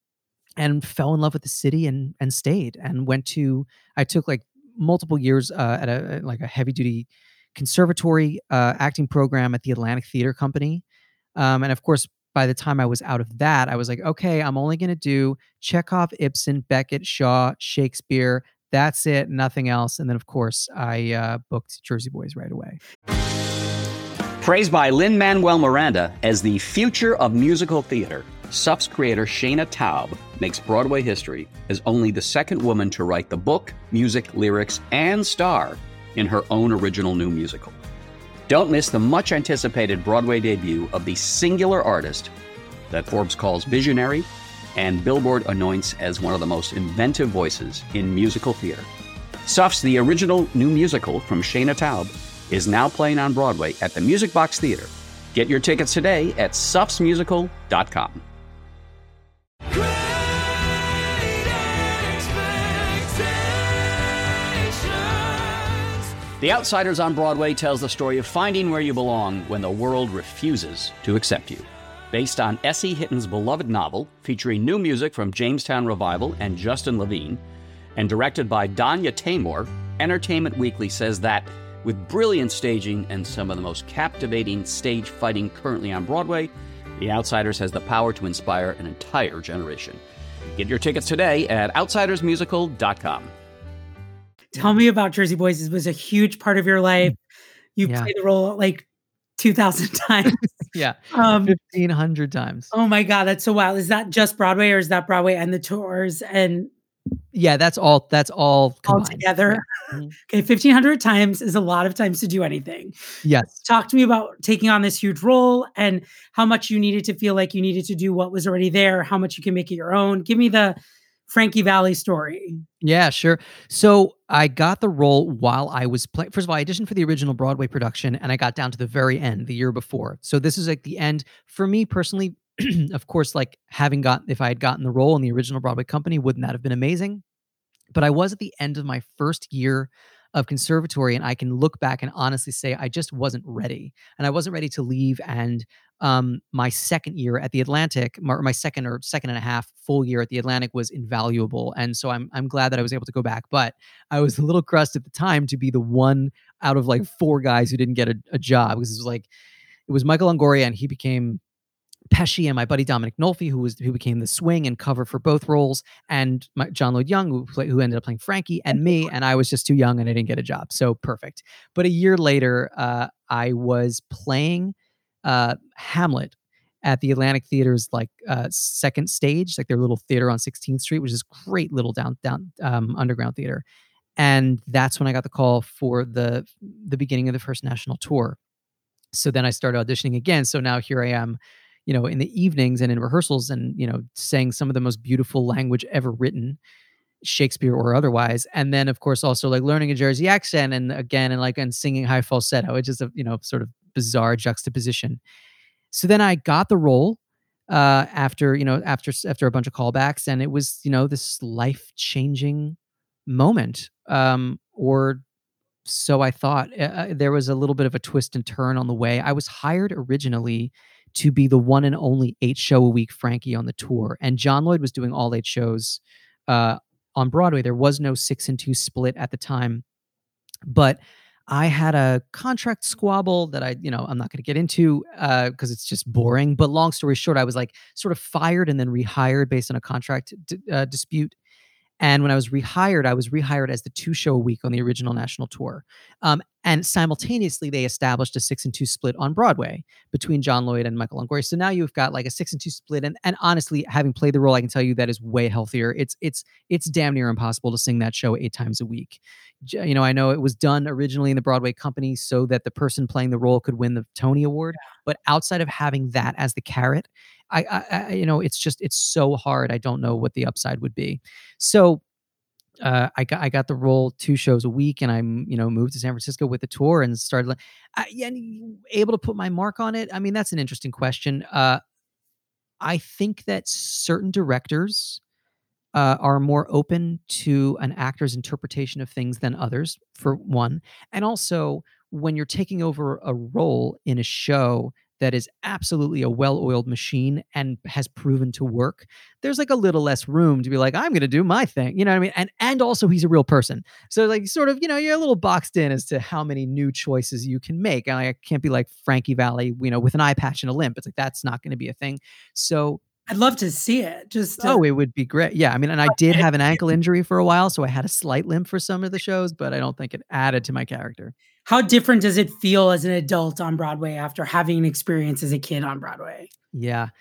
and fell in love with the city and and stayed and went to I took like multiple years uh, at a like a heavy duty conservatory uh, acting program at the Atlantic Theater Company. Um, and of course, by the time I was out of that, I was like, okay, I'm only going to do Chekhov, Ibsen, Beckett, Shaw, Shakespeare. That's it, nothing else. And then, of course, I uh, booked Jersey Boys right away. Praised by Lin-Manuel Miranda as the future of musical theater, S U F's creator Shana Taub makes Broadway history as only the second woman to write the book, music, lyrics, and star in her own original new musical. Don't miss the much-anticipated Broadway debut of the singular artist that Forbes calls visionary and Billboard anoints as one of the most inventive voices in musical theater. S U F's The Original New Musical from Shana Taub is now playing on Broadway at the Music Box Theater. Get your tickets today at sufs musical dot com. The Outsiders on Broadway tells the story of finding where you belong when the world refuses to accept you. Based on S E Hitton's beloved novel, featuring new music from Jamestown Revival and Justin Levine, and directed by Danya Tamor, Entertainment Weekly says that, with brilliant staging and some of the most captivating stage fighting currently on Broadway, The Outsiders has the power to inspire an entire generation. Get your tickets today at outsiders musical dot com. Tell me about Jersey Boys. It was a huge part of your life. You Yeah. played the role like two thousand times. Yeah, Um, fifteen hundred times. oh my God, that's so wild. Is that just Broadway or is that Broadway and the tours and Yeah, that's all. That's all all combined. together? Yeah. Mhm. Okay, fifteen hundred times is a lot of times to do anything. Yes. Talk to me about taking on this huge role and how much you needed to feel like you needed to do what was already there, how much you can make it your own. Give me the Frankie Valli story. Yeah, sure. So I got the role while I was playing. First of all, I auditioned for the original Broadway production, and I got down to the very end the year before. So this is like the end for me personally. Of course, like having got if I had gotten the role in the original Broadway company, wouldn't that have been amazing? But I was at the end of my first year of conservatory, and I can look back and honestly say I just wasn't ready, and I wasn't ready to leave. And um, my second year at the Atlantic, my, my second or second and a half full year at the Atlantic was invaluable, and so I'm I'm glad that I was able to go back. But I was a little crushed at the time to be the one out of like four guys who didn't get a, a job, because it was like it was Michael Longoria, and he became Pesci, and my buddy Dominic Nolfi, who was who became the swing and cover for both roles, and my, John Lloyd Young, who play, who ended up playing Frankie, and me, and I was just too young and I didn't get a job. So perfect. But a year later, uh, I was playing uh, Hamlet at the Atlantic Theater's like uh, second stage, like their little theater on sixteenth Street, which is great little down down um, underground theater. And that's when I got the call for the the beginning of the first national tour. So then I started auditioning again. So now here I am, you know, in the evenings and in rehearsals, and, you know, saying some of the most beautiful language ever written, Shakespeare or otherwise. And then, of course, also like learning a Jersey accent, and again, and like, and singing high falsetto. It's just a, you know, sort of bizarre juxtaposition. So then I got the role uh, after, you know, after, after a bunch of callbacks, and it was, you know, this life-changing moment. Um, or so I thought. Uh, there was a little bit of a twist and turn on the way. I was hired originally to be the one and only eight show a week Frankie on the tour. And John Lloyd was doing all eight shows uh, on Broadway. There was no six and two split at the time. But I had a contract squabble that I, you know, I'm not going to get into because uh, it's just boring. But long story short, I was like sort of fired and then rehired based on a contract d- uh, dispute. And when I was rehired, I was rehired as the two show a week on the original national tour. Um, and simultaneously, they established a six and two split on Broadway between John Lloyd and Michael Longoria. So now you've got like a six and two split. And, and honestly, having played the role, I can tell you that is way healthier. It's it's it's damn near impossible to sing that show eight times a week. J- You know, I know it was done originally in the Broadway company so that the person playing the role could win the Tony Award. But outside of having that as the carrot, I, I, I you know, it's just it's so hard. I don't know what the upside would be. So uh, I got I got the role two shows a week, and I'm you know moved to San Francisco with the tour and started like I, yeah, and able to put my mark on it. I mean, that's an interesting question. Uh, I think that certain directors uh, are more open to an actor's interpretation of things than others, for one, and also when you're taking over a role in a show that is absolutely a well-oiled machine and has proven to work, there's like a little less room to be like, I'm going to do my thing. You know what I mean? And and also he's a real person. So like sort of, you know, you're a little boxed in as to how many new choices you can make. And I can't be like Frankie Valli, you know, with an eye patch and a limp. It's like, that's not going to be a thing. So I'd love to see it. Just to- oh, it would be great. Yeah. I mean, and I did have an ankle injury for a while, so I had a slight limp for some of the shows, but I don't think it added to my character. How different does it feel as an adult on Broadway after having an experience as a kid on Broadway? Yeah.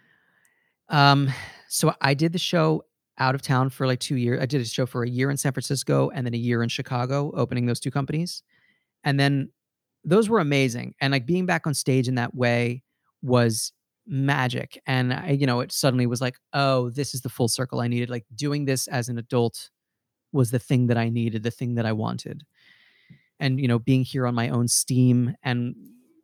Um, so I did the show out of town for like two years. I did a show for a year in San Francisco and then a year in Chicago, opening those two companies. And then those were amazing. And like being back on stage in that way was magic. And I, you know, it suddenly was like, oh, this is the full circle I needed. Like doing this as an adult was the thing that I needed, the thing that I wanted. And, you know, being here on my own steam. And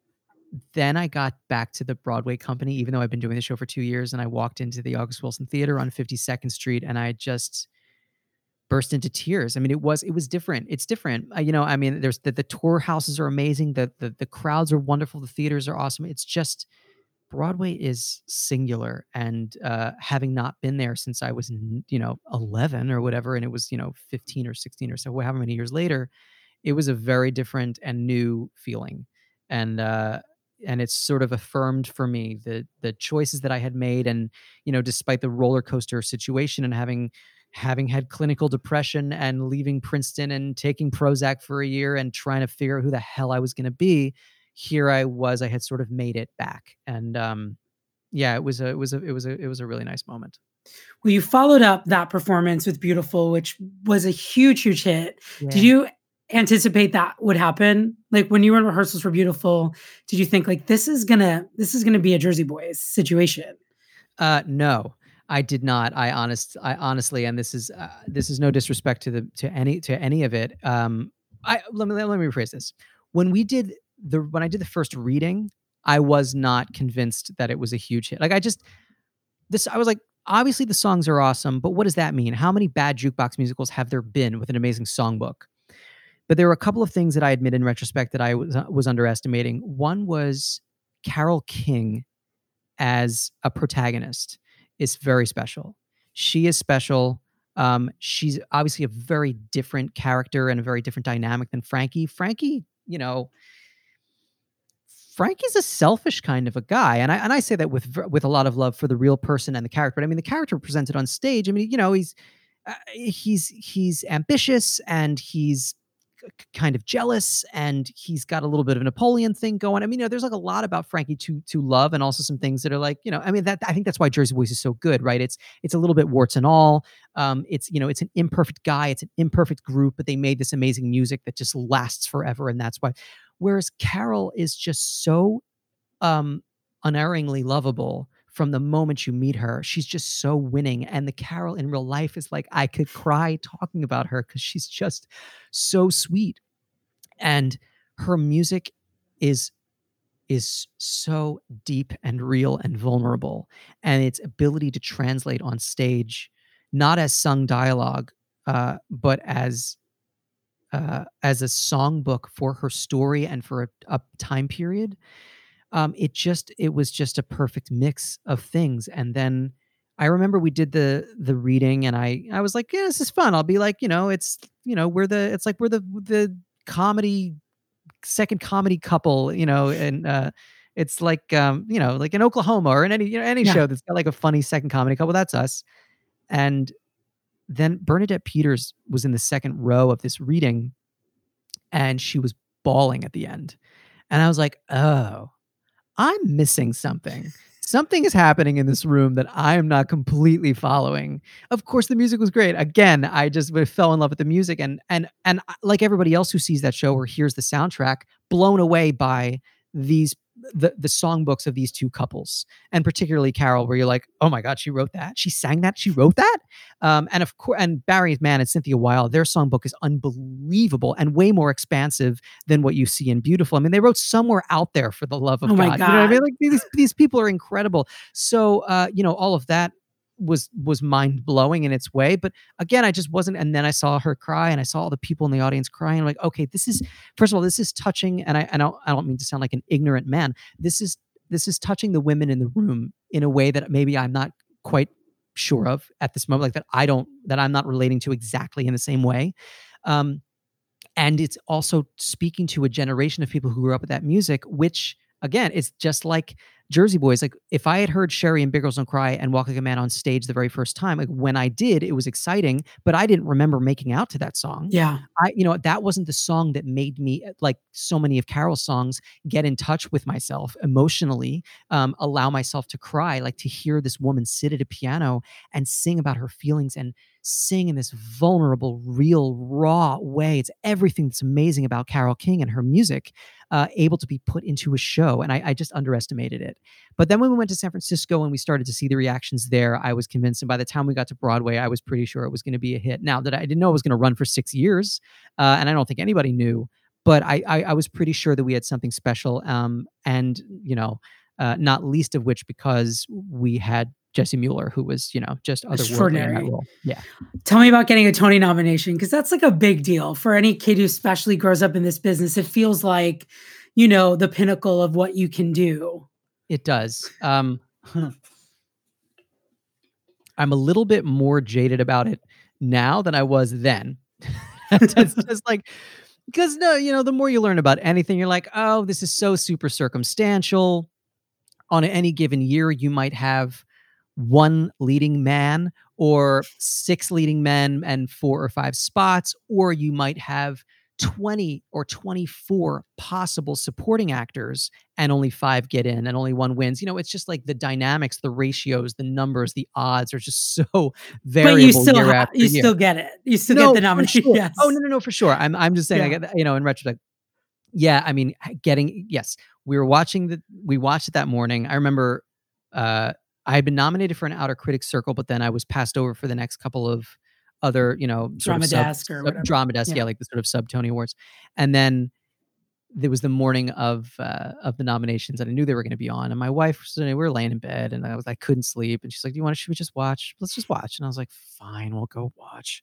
then I got back to the Broadway company, even though I've been doing the show for two years, and I walked into the August Wilson Theater on fifty-second Street, and I just burst into tears. I mean, it was, it was different. It's different. Uh, you know, I mean, there's the, the tour houses are amazing. The, the, the crowds are wonderful. The theaters are awesome. It's just, Broadway is singular. And uh, having not been there since I was, you know, eleven or whatever, and it was, you know, fifteen or sixteen or so, however many years later, it was a very different and new feeling. And, uh, and it's sort of affirmed for me the, the choices that I had made. And, you know, despite the roller coaster situation and having, having had clinical depression and leaving Princeton and taking Prozac for a year and trying to figure out who the hell I was going to be, here I was, I had sort of made it back. And, um, yeah, it was a, it was a, it was a, it was a really nice moment. Well, you followed up that performance with Beautiful, which was a huge, huge hit. Yeah. Did you anticipate that would happen? Like when you were in rehearsals for Beautiful, did you think like, this is gonna, this is gonna be a Jersey Boys situation? Uh, no, I did not. I honest, I honestly, and this is, uh, this is no disrespect to the, to any, to any of it. Um, I, let me, let me rephrase this. When we did the, when I did the first reading, I was not convinced that it was a huge hit. Like I just, this, I was like, obviously the songs are awesome, but what does that mean? How many bad jukebox musicals have there been with an amazing songbook? But there were a couple of things that I admit in retrospect that I was, was underestimating. One was Carole King as a protagonist is very special. She is special. Um, she's obviously a very different character and a very different dynamic than Frankie. Frankie, you know, Frankie's a selfish kind of a guy. And I, and I say that with, with a lot of love for the real person and the character. But I mean, the character presented on stage, I mean, you know, he's, uh, he's, he's ambitious and he's kind of jealous and he's got a little bit of a Napoleon thing going. I mean, you know, there's like a lot about Frankie to to love, and also some things that are like, you know, I mean, that I think that's why Jersey Boys is so good, right? It's it's a little bit warts and all. Um, it's, you know, it's an imperfect guy, it's an imperfect group, but they made this amazing music that just lasts forever, and that's why. Whereas Carole is just so um, unerringly lovable. From the moment you meet her, she's just so winning. And the Carole in real life is like, I could cry talking about her because she's just so sweet. And her music is, is so deep and real and vulnerable. And its ability to translate on stage, not as sung dialogue, uh, but as uh, as a songbook for her story and for a, a time period. Um, it just, it was just a perfect mix of things. And then I remember we did the, the reading and I, I was like, yeah, this is fun. I'll be like, you know, it's, you know, we're the, it's like, we're the, the comedy, second comedy couple, you know, and, uh, it's like, um, you know, like in Oklahoma or in any, you know, any Yeah. show that's got like a funny second comedy couple, that's us. And then Bernadette Peters was in the second row of this reading and she was bawling at the end. And I was like, oh, I'm missing something. Something is happening in this room that I am not completely following. Of course, the music was great. Again, I just fell in love with the music, and and and like everybody else who sees that show or hears the soundtrack, blown away by these the the songbooks of these two couples, and particularly Carole, where you're like, oh my God, she wrote that, she sang that, she wrote that, um, and of course, and Barry Mann and Cynthia Weil, their songbook is unbelievable and way more expansive than what you see in Beautiful. I mean, they wrote Somewhere Out There, for the love of Oh my God. You know what I mean? God. Like these these people are incredible. So uh, you know, all of that was was mind blowing in its way. But again, I just wasn't. And then I saw her cry, and I saw all the people in the audience crying. I'm like, okay, this is, first of all, this is touching. And I, I don't I don't mean to sound like an ignorant man. This is this is touching the women in the room in a way that maybe I'm not quite sure of at this moment, like that I don't, that I'm not relating to exactly in the same way. Um, and it's also speaking to a generation of people who grew up with that music, which again, it's just like Jersey Boys. Like if I had heard Sherry and Big Girls Don't Cry and Walk Like a Man on stage the very first time, like when I did, it was exciting, but I didn't remember making out to that song. Yeah. I, you know, that wasn't the song that made me, like so many of Carol's songs, get in touch with myself emotionally, um, allow myself to cry, like to hear this woman sit at a piano and sing about her feelings and sing in this vulnerable, real, raw way. It's everything that's amazing about Carole King and her music, uh, able to be put into a show. And I, I just underestimated it. But then when we went to San Francisco and we started to see the reactions there, I was convinced. And by the time we got to Broadway, I was pretty sure it was going to be a hit. Now that I didn't know it was going to run for six years, uh, and I don't think anybody knew, but I, I, I was pretty sure that we had something special. Um, and, you know, uh, not least of which because we had Jesse Mueller, who was, you know, just otherworldly in Extraordinary. that role. Yeah. Tell me about getting a Tony nomination, because that's like a big deal for any kid who especially grows up in this business. It feels like, you know, the pinnacle of what you can do. It does. Um, I'm a little bit more jaded about it now than I was then. It's just like, because no, you know, the more you learn about anything, you're like, oh, this is so super circumstantial. On any given year, you might have one leading man or six leading men and four or five spots, or you might have twenty or twenty-four possible supporting actors and only five get in and only one wins. You know, it's just like the dynamics, the ratios, the numbers, the odds are just so variable. But you still year ha- after you year. still get it. You still No, get the for nomination. sure. Yes. Oh, no, no, no, for sure. I'm I'm just saying, Yeah. like, you know, in retrospect, yeah, I mean, getting, yes, we were watching the, we watched it that morning. I remember uh, I had been nominated for an Outer Critics Circle, but then I was passed over for the next couple of other, you know, sort Drama of sub, desk or sub- whatever. drama desk, yeah. Yeah. like the sort of sub Tony Awards. And then there was the morning of uh, of the nominations, and I knew they were going to be on. And my wife, was, we were laying in bed, and I was, I couldn't sleep, and she's like, "Do you want to? Should we just watch? Let's just watch." And I was like, "Fine, we'll go watch."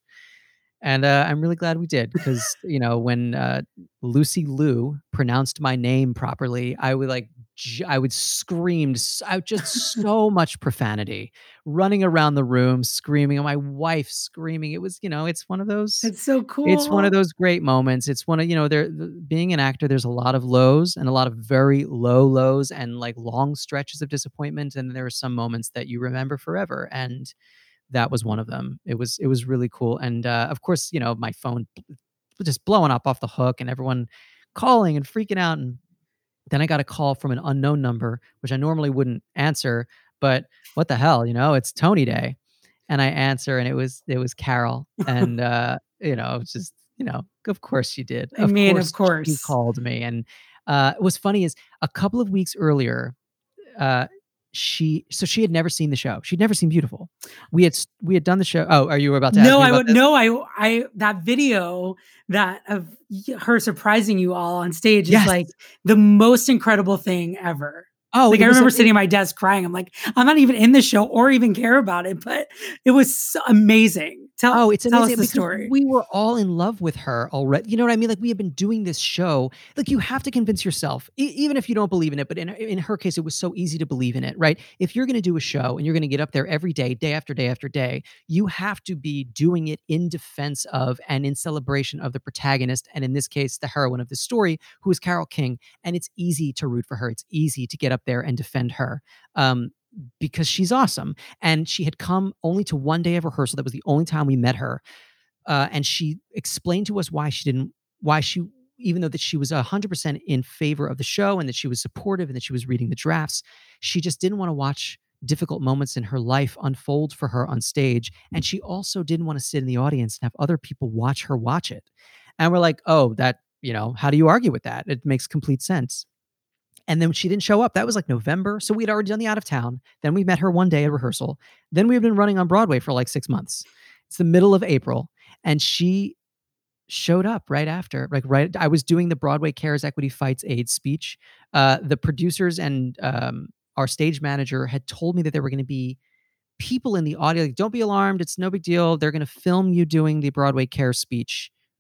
And uh, I'm really glad we did, because you know, when uh, Lucy Liu pronounced my name properly, I would like j- I would scream s- out just so much profanity, running around the room screaming, and my wife screaming. It was, you know, it's one of those. It's so cool. It's one of those great moments. It's one of, you know, there the, being an actor, there's a lot of lows and a lot of very low lows and like long stretches of disappointment, and there are some moments that you remember forever. And that was one of them. It was it was really cool. And uh, of course, you know, my phone just blowing up off the hook and everyone calling and freaking out. And then I got a call from an unknown number, which I normally wouldn't answer, but what the hell, you know, it's Tony Day. And I answer, and it was it was Carol. And uh, you know, it's just, you know, of course she did. I mean, of She course. called me. And uh, what's funny is a couple of weeks earlier, uh, she so she had never seen the show. She'd never seen Beautiful. We had s- we had done the show. Oh, are you about to ask No, me I about would this? no, I I that video that of y- her surprising you all on stage Yes. is like the most incredible thing ever. Oh, Like it I was remember a- sitting at my desk crying. I'm like, I'm not even in the show or even care about it, but it was so amazing. Tell, Oh, it's tell amazing us the because story. we were all in love with her already. You know what I mean? Like we have been doing this show. Like you have to convince yourself, e- even if you don't believe in it. But in in her case, it was so easy to believe in it, right? If you're going to do a show and you're going to get up there every day, day after day after day, you have to be doing it in defense of and in celebration of the protagonist, and in this case, the heroine of the story, who is Carole King. And it's easy to root for her. It's easy to get up there and defend her. Um, because she's awesome. And she had come only to one day of rehearsal. That was the only time we met her. Uh, and she explained to us why she didn't, why she, even though that she was one hundred percent in favor of the show and that she was supportive and that she was reading the drafts, she just didn't want to watch difficult moments in her life unfold for her on stage. And she also didn't want to sit in the audience and have other people watch her watch it. And we're like, oh, that, you know, how do you argue with that? It makes complete sense. And then she didn't show up. That was like November. So we had already done the out of town. Then we met her one day at rehearsal. Then we had been running on Broadway for like six months. It's the middle of April. And she showed up right after. Like right, I was doing the Broadway Cares Equity Fights AIDS speech. Uh, the producers and um, our stage manager had told me that there were going to be people in the audience. Like, don't be alarmed. It's no big deal. They're going to film you doing the Broadway Care speech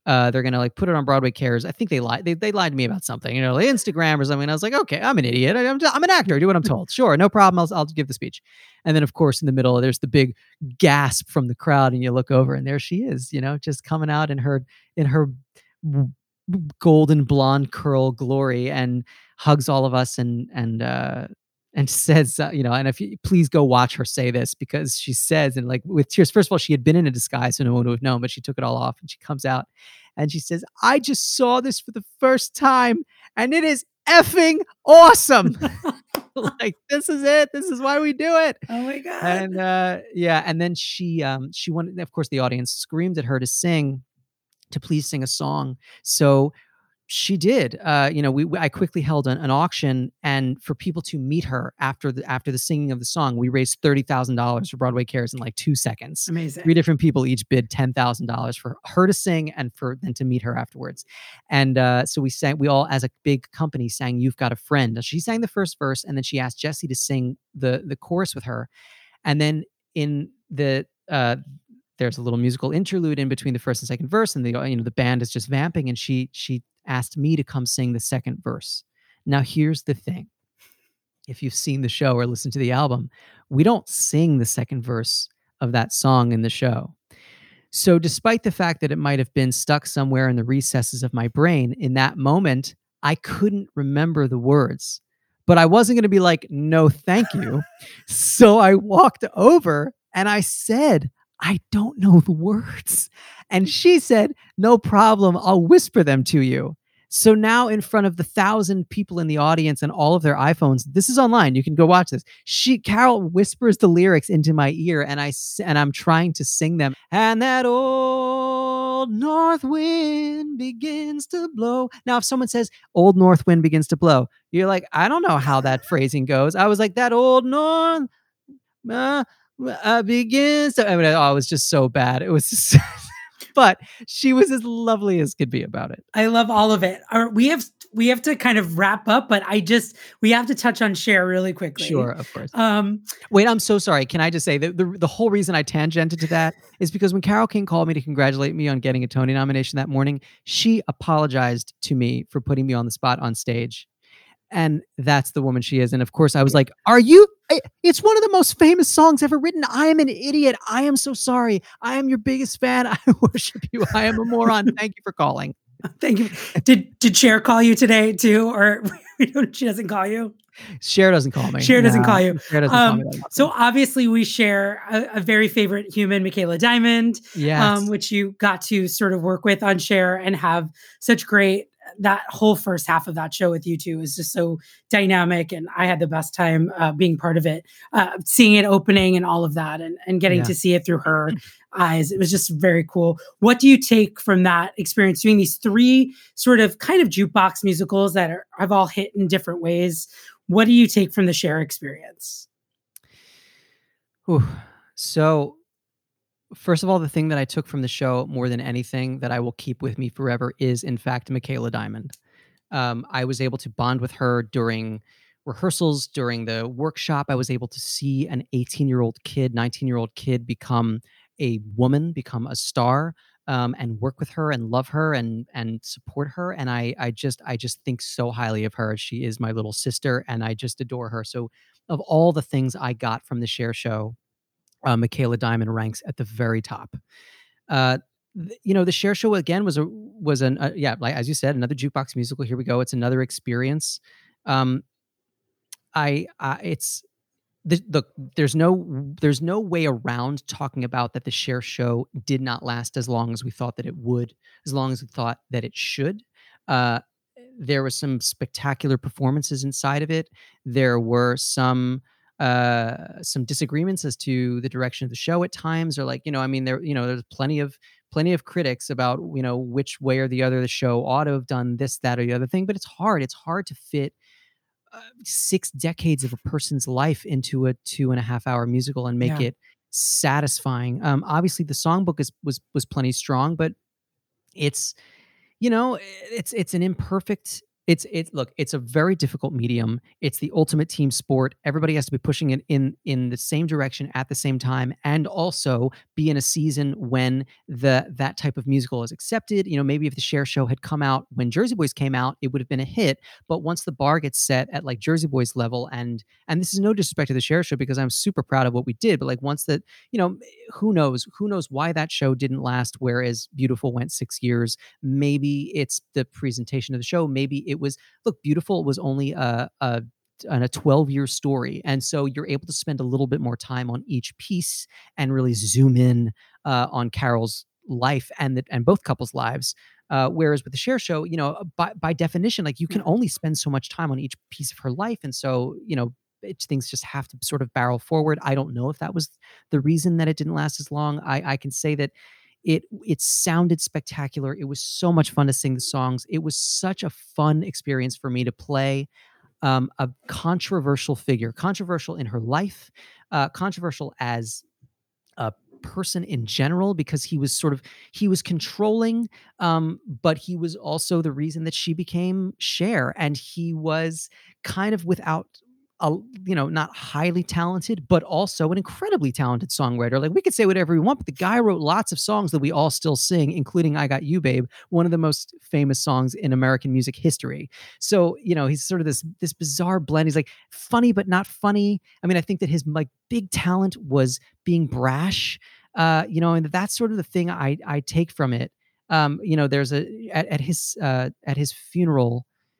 Uh, they're gonna like put it on Broadway Cares. I think they lied. They, they lied to me about something, you know, like Instagram or something. I was like, okay, I'm an idiot. I, I'm just, I'm an actor. I do what I'm told. Sure, no problem. I'll I'll give the speech. And then of course in the middle there's the big gasp from the crowd, and you look over and there she is, you know, just coming out in her in her golden blonde curl glory, and hugs all of us and and uh, and says, uh, you know, and if you please go watch her say this, because she says, and like with tears, first of all, she had been in a disguise, so no one would have known, but she took it all off and she comes out and she says, I just saw this for the first time and it is effing awesome. Like, this is it. This is why we do it. Oh my God. And uh, yeah. And then she, um, she wanted, of course, the audience screamed at her to sing, to please sing a song. So she did. Uh, you know, we, we I quickly held an, an auction, and for people to meet her after the after the singing of the song, we raised thirty thousand dollars for Broadway Cares in like two seconds. Amazing. Three different people each bid ten thousand dollars for her to sing and for then to meet her afterwards. And uh, so we sang. We all, as a big company, sang "You've Got a Friend." She sang the first verse, and then she asked Jesse to sing the the chorus with her. And then in the uh, there's a little musical interlude in between the first and second verse, and the you know the band is just vamping, and she she asked me to come sing the second verse. Now here's the thing: if you've seen the show or listened to the album, we don't sing the second verse of that song in the show. So despite the fact that it might have been stuck somewhere in the recesses of my brain, in that moment I couldn't remember the words, but I wasn't going to be like, no thank you. So I walked over and I said, I don't know the words. And she said, no problem, I'll whisper them to you. So now in front of the thousand people in the audience and all of their iPhones, this is online, you can go watch this. She, Carol whispers the lyrics into my ear, and I, and I'm trying to sing them. And that old north wind begins to blow. Now, if someone says old north wind begins to blow, you're like, I don't know how that phrasing goes. I was like, that old north, uh, Uh, begins to, I mean, oh, it was just so bad. It was just, but she was as lovely as could be about it. I love all of it. Our, we have we have to kind of wrap up, but I just we have to touch on Cher really quickly. Sure, of course. Um, Wait, I'm so sorry. Can I just say that the the whole reason I tangented to that is because when Carole King called me to congratulate me on getting a Tony nomination that morning, she apologized to me for putting me on the spot on stage. And that's the woman she is. And of course I was like, are you, it's one of the most famous songs ever written. I am an idiot. I am so sorry. I am your biggest fan. I worship you. I am a moron. Thank you for calling. Thank you. Did, did Cher call you today too? Or she doesn't call you? Cher doesn't call me. Cher doesn't no, call you. Cher doesn't um, call me. So obviously we share a, a very favorite human, Michaela Diamond, yes. um, which you got to sort of work with on Cher and have such great, that whole first half of that show with you two is just so dynamic. And I had the best time uh, being part of it, uh, seeing it opening and all of that, and, and getting Yeah. to see it through her eyes. It was just very cool. What do you take from that experience doing these three sort of kind of jukebox musicals that are, have all hit in different ways? What do you take from the Cher experience? Whew. So first of all, the thing that I took from the show more than anything that I will keep with me forever is, in fact, Michaela Diamond. Um, I was able to bond with her during rehearsals, during the workshop. I was able to see an eighteen-year-old kid, nineteen-year-old kid become a woman, become a star, um, and work with her and love her and and support her. And I, I just, I just think so highly of her. She is my little sister, and I just adore her. So, of all the things I got from the Cher show, Uh, Michaela Diamond ranks at the very top. Uh, th- you know, the Cher show again was a was an uh, yeah, like as you said, another jukebox musical. Here we go. It's another experience. Um, I, I it's the, the there's no there's no way around talking about that. The Cher show did not last as long as we thought that it would, as long as we thought that it should. Uh, there were some spectacular performances inside of it. There were some. Uh, some disagreements as to the direction of the show at times, or like, you know, I mean, there, you know, there's plenty of plenty of critics about, you know, which way or the other the show ought to have done this, that, or the other thing. But it's hard. It's hard to fit uh, six decades of a person's life into a two and a half hour musical and make Yeah. it satisfying. Um, obviously, the songbook is was was plenty strong, but it's, you know, it's it's an imperfect It's it look, it's a very difficult medium. It's the ultimate team sport. Everybody has to be pushing it in in the same direction at the same time, and also be in a season when the that type of musical is accepted. You know, maybe if the Cher show had come out when Jersey Boys came out, it would have been a hit. But once the bar gets set at like Jersey Boys level, and and this is no disrespect to the Cher show because I'm super proud of what we did, but like once that, you know, who knows, who knows why that show didn't last, whereas Beautiful went six years. Maybe it's the presentation of the show. Maybe it was, look, Beautiful was only a, a, a twelve year story. And so you're able to spend a little bit more time on each piece and really zoom in uh, on Carol's life and the, and both couples' lives. Uh, whereas with the Cher show, you know, by, by definition, like you can only spend so much time on each piece of her life. And so, you know, it, things just have to sort of barrel forward. I don't know if that was the reason that it didn't last as long. I, I can say that It it sounded spectacular. It was so much fun to sing the songs. It was such a fun experience for me to play um, a controversial figure, controversial in her life, uh, controversial as a person in general, because he was sort of, he was controlling, um, but he was also the reason that she became Cher. And he was kind of without a, you know, not highly talented, but also an incredibly talented songwriter. Like we could say whatever we want, but the guy wrote lots of songs that we all still sing, including I Got You, Babe, one of the most famous songs in American music history. So, you know, he's sort of this, this bizarre blend. He's like funny, but not funny. I mean, I think that his like big talent was being brash, uh, you know, and that's sort of the thing I, I take from it. Um, you know, there's a, at, at his, uh, at his funeral,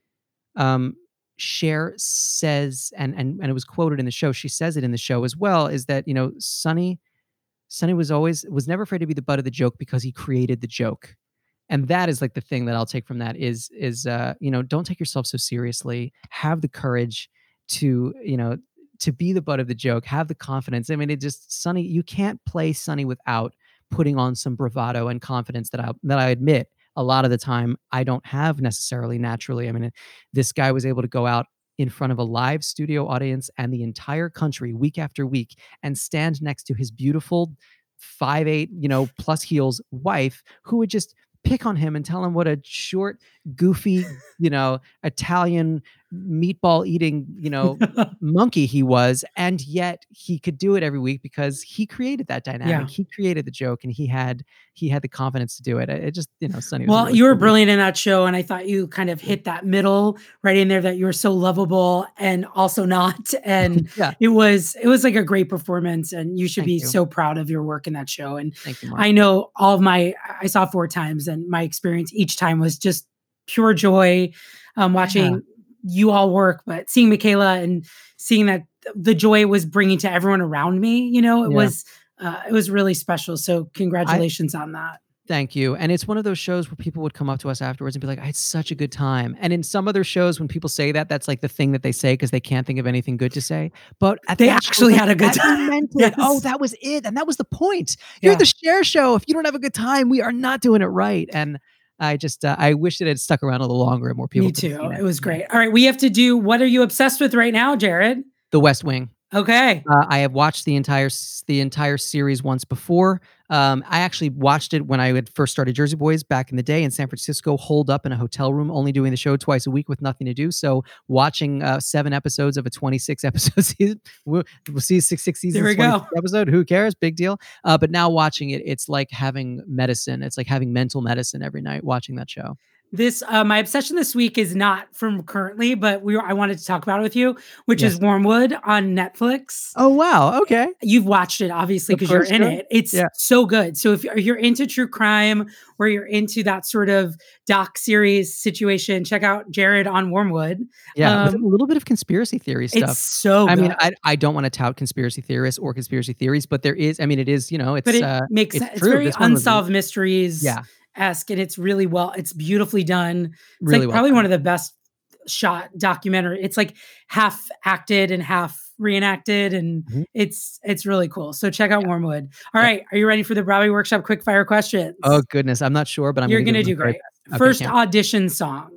um, Cher says, and, and and it was quoted in the show, she says it in the show as well, is that, you know, Sonny, Sonny was always, was never afraid to be the butt of the joke because he created the joke. And that is like the thing that I'll take from that is, is, uh, you know, don't take yourself so seriously, have the courage to, you know, to be the butt of the joke, have the confidence. I mean, it just, Sonny, you can't play Sonny without putting on some bravado and confidence that I, that I admit a lot of the time I don't have necessarily naturally. I mean, this guy was able to go out in front of a live studio audience and the entire country week after week and stand next to his beautiful five eight, you know, plus heels wife who would just pick on him and tell him what a short, goofy, you know, Italian meatball eating, you know, monkey he was. And yet he could do it every week because he created that dynamic. Yeah. He created the joke and he had, he had the confidence to do it. It just, you know, Sonny. Well, really you were cool. Brilliant in that show. And I thought you kind of hit that middle right in there, that you were so lovable and also not. And yeah. it was, it was like a great performance, and you should Thank be you. so proud of your work in that show. And Thank you, Mark. I know all of my, I saw four times, and my experience each time was just pure joy, um, watching yeah. you all work, but seeing Michaela and seeing that the joy it was bringing to everyone around me, you know, it yeah. was, uh, it was really special. So congratulations I, on that. Thank you. And it's one of those shows where people would come up to us afterwards and be like, I had such a good time. And in some other shows, when people say that, that's like the thing that they say because they can't think of anything good to say. But they actually show, had a good time. Yes. Oh, that was it. And that was the point. You're yeah. the Cher show. If you don't have a good time, we are not doing it right. And I just, uh, I wish it had stuck around a little longer and more people. Me too. It. it was great. All right. We have to do, what are you obsessed with right now, Jared? The West Wing. Okay. Uh, I have watched the entire the entire series once before. Um, I actually watched it when I had first started Jersey Boys back in the day in San Francisco, holed up in a hotel room, only doing the show twice a week with nothing to do. So watching uh, seven episodes of a twenty-six episode season, we'll, we'll see six, six seasons. There we go. Episode, who cares? Big deal. Uh, but now watching it, it's like having medicine. It's like having mental medicine every night watching that show. This, uh, my obsession this week is not from currently, but we were, I wanted to talk about it with you, which yes. is Wormwood on Netflix. Oh, wow. Okay. You've watched it, obviously, because you're in show? it. It's yeah. so good. So if you're into true crime or you're into that sort of doc series situation, check out Jared on Wormwood. Yeah. Um, a little bit of conspiracy theory stuff. It's so I good. mean, I, I don't want to tout conspiracy theorists or conspiracy theories, but there is, I mean, it is, you know, it's, but it uh, makes it's, it's very unsolved mysteries. Yeah. Esque, and it's really well, it's beautifully done. It's really like well probably done. one of the best shot documentary. It's like half acted and half reenacted, and mm-hmm. it's it's really cool. So check out yeah. Wormwood. All yeah. right, are you ready for the Broadway Workshop quick fire questions? Oh goodness, I'm not sure, but I'm you're gonna, gonna do great. Okay, First audition song.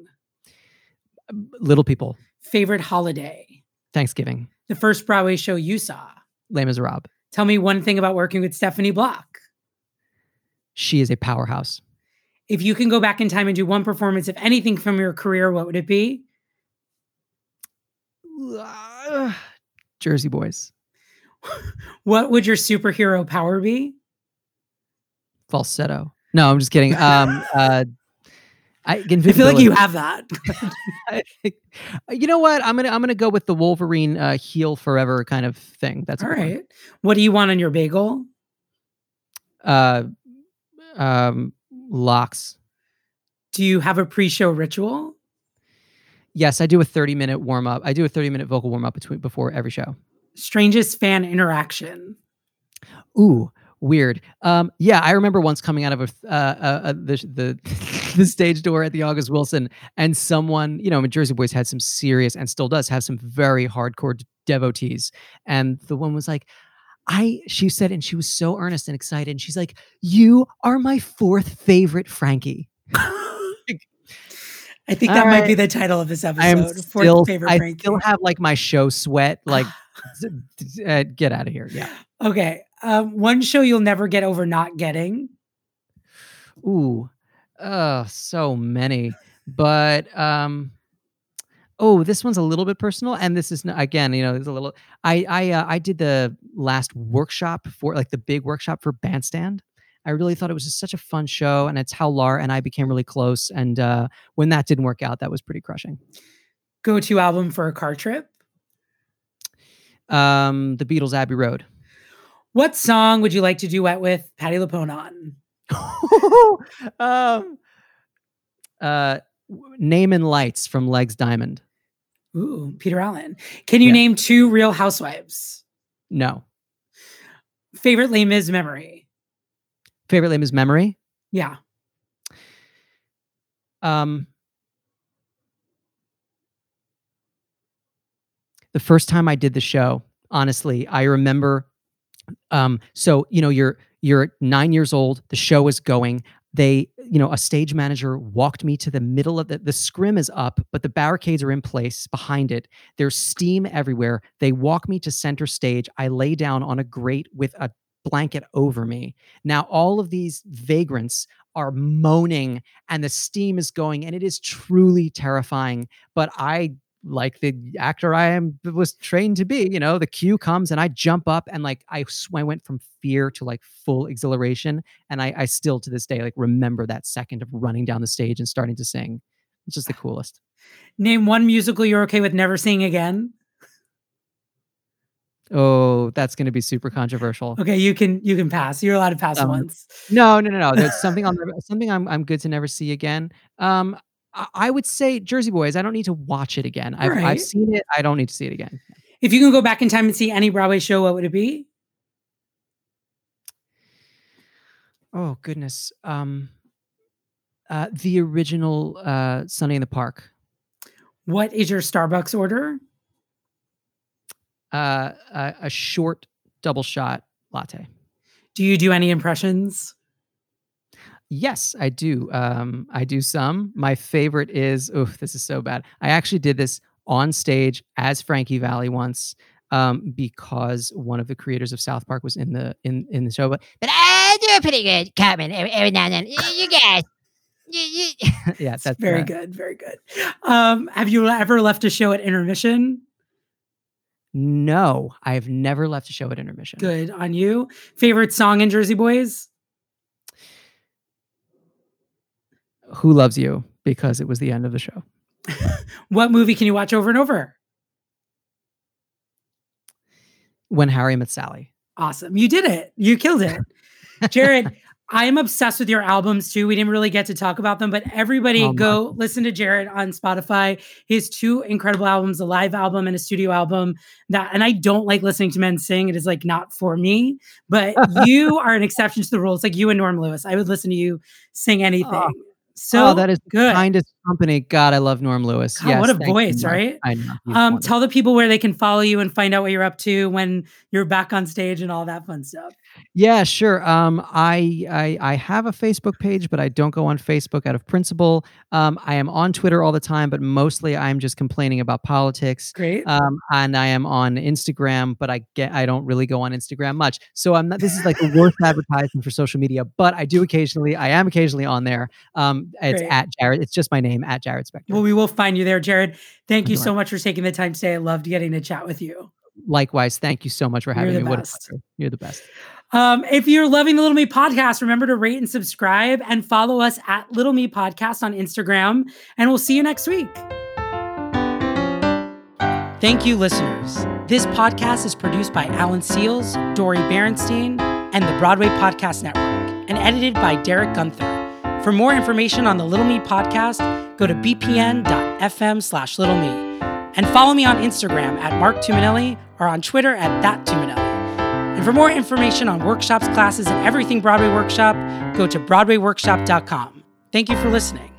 Little People. Favorite holiday. Thanksgiving. The first Broadway show you saw. Les Miserables. Tell me one thing about working with Stephanie Block. She is a powerhouse. If you can go back in time and do one performance of anything from your career, what would it be? Uh, Jersey Boys. What would your superhero power be? Falsetto. No, I'm just kidding. Um, uh, I, I feel like you have that. You know what? I'm gonna I'm gonna go with the Wolverine uh, heal forever kind of thing. That's all a good one. right. What do you want on your bagel? Uh, um, locks. Do you have a pre-show ritual? Yes, I do a thirty minute warm up. I do a thirty minute vocal warm up between before every show. Strangest fan interaction. Ooh, weird. Um, yeah, I remember once coming out of a, uh, uh, uh, the the the stage door at the August Wilson, and someone, you know, Jersey Boys had some serious and still does have some very hardcore devotees, and the one was like, I, she said, and she was so earnest and excited, and she's like, "You are my fourth favorite Frankie." I think that All might right. be the title of this episode. I'm Fourth still, favorite I Frankie. still have like my show sweat. Like, uh, get out of here. Yeah. Okay. Um, one show you'll never get over not getting. Ooh, uh, so many. But um, oh, this one's a little bit personal, and this is not, again, you know, there's a little. I I uh, I did the last workshop for like the big workshop for Bandstand. I really thought it was just such a fun show, and it's how Laura and I became really close. And uh, when that didn't work out, that was pretty crushing. Go-to album for a car trip? Um, the Beatles' Abbey Road. What song would you like to duet with Patti LuPone on? um, uh, Name and Lights from Legs Diamond. Ooh, Peter Allen. Can you yeah. name two Real Housewives? No. Favorite Les Mis memory? Favorite Les Mis memory? Yeah. Um, the first time I did the show, honestly, I remember. Um, so you know, you're you're nine years old. The show is going. They, you know, a stage manager walked me to the middle of the the scrim is up, but the barricades are in place behind it. There's steam everywhere. They walk me to center stage. I lay down on a grate with a blanket over me. Now all of these vagrants are moaning and the steam is going, and it is truly terrifying. But I, like the actor I am was trained to be, you know, the cue comes and I jump up and like I, I went from fear to like full exhilaration. And I, I still to this day like remember that second of running down the stage and starting to sing. It's just the coolest. Name one musical you're okay with never seeing again. Oh, that's going to be super controversial. Okay, you can you can pass. You're allowed to pass um, once. No, no, no, no. There's something I'll never, something I'm I'm good to never see again. Um, I, I would say Jersey Boys. I don't need to watch it again. I've right. I've seen it. I don't need to see it again. If you can go back in time and see any Broadway show, what would it be? Oh goodness. Um, uh, the original uh, Sunday in the Park. What is your Starbucks order? Uh, a, a short double shot latte. Do you do any impressions? Yes, I do. Um, I do some. My favorite is, oof, this is so bad. I actually did this on stage as Frankie Valli once, um, because one of the creators of South Park was in the in in the show. But, but I do a pretty good comment every, every now and then. You guys. You, you. Yeah, that's very uh, good. Very good. Um, have you ever left a show at intermission? No, I've never left a show at intermission. Good on you. Favorite song in Jersey Boys? Who Loves You? Because it was the end of the show. What movie can you watch over and over? When Harry Met Sally. Awesome. You did it. You killed it. Jared, I am obsessed with your albums too. We didn't really get to talk about them, but everybody oh, go my. listen to Jared on Spotify. He has two incredible albums, a live album and a studio album. That, and I don't like listening to men sing. It is like not for me, but you are an exception to the rule. It's like you and Norm Lewis. I would listen to you sing anything. Oh. So oh, that is good. The kindest company. God, I love Norm Lewis. God, yes, what a voice, you, right? I know. Um, tell the people where they can follow you and find out what you're up to when you're back on stage and all that fun stuff. Yeah, sure. Um, I, I I have a Facebook page, but I don't go on Facebook out of principle. Um, I am on Twitter all the time, but mostly I'm just complaining about politics. Great. Um, and I am on Instagram, but I get I don't really go on Instagram much. So I'm not. This is like the worst advertising for social media, but I do occasionally. I am occasionally on there. Um, it's Great. at Jared. It's just my name at Jared Spector. Well, we will find you there, Jared. Thank you Sure. so much for taking the time today. I loved getting to chat with you. Likewise, thank you so much for having You're me. the What a best. pleasure. You're the best. Um, if you're loving the Little Me Podcast, remember to rate and subscribe and follow us at Little Me Podcast on Instagram. And we'll see you next week. Thank you, listeners. This podcast is produced by Alan Seals, Dory Berenstein, and the Broadway Podcast Network, and edited by Derek Gunther. For more information on the Little Me Podcast, go to bpn.fm slash Little Me. And follow me on Instagram at Mark Tuminelli or on Twitter at That Tuminelli. And for more information on workshops, classes, and everything Broadway Workshop, go to broadway workshop dot com. Thank you for listening.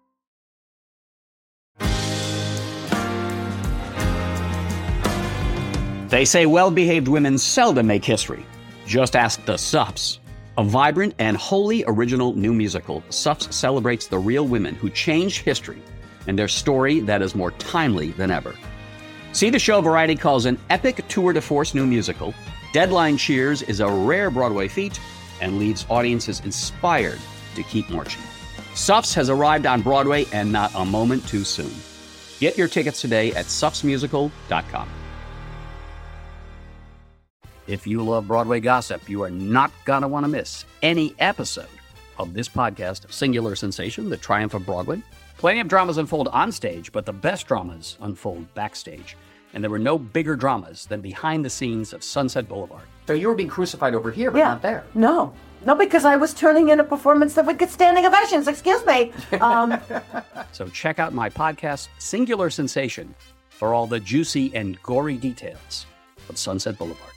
They say well-behaved women seldom make history. Just ask the Suffs. A vibrant and wholly original new musical, Suffs celebrates the real women who changed history and their story that is more timely than ever. See the show Variety calls an epic tour de force new musical. Deadline cheers is a rare Broadway feat and leaves audiences inspired to keep marching. Suffs has arrived on Broadway and not a moment too soon. Get your tickets today at suffs musical dot com. If you love Broadway gossip, you are not going to want to miss any episode of this podcast, Singular Sensation, The Triumph of Broadway. Plenty of dramas unfold on stage, but the best dramas unfold backstage. And there were no bigger dramas than behind the scenes of Sunset Boulevard. So you were being crucified over here, but Yeah. not there. No. No, because I was turning in a performance that would get standing ovations. Excuse me. Um, So check out my podcast, Singular Sensation, for all the juicy and gory details of Sunset Boulevard.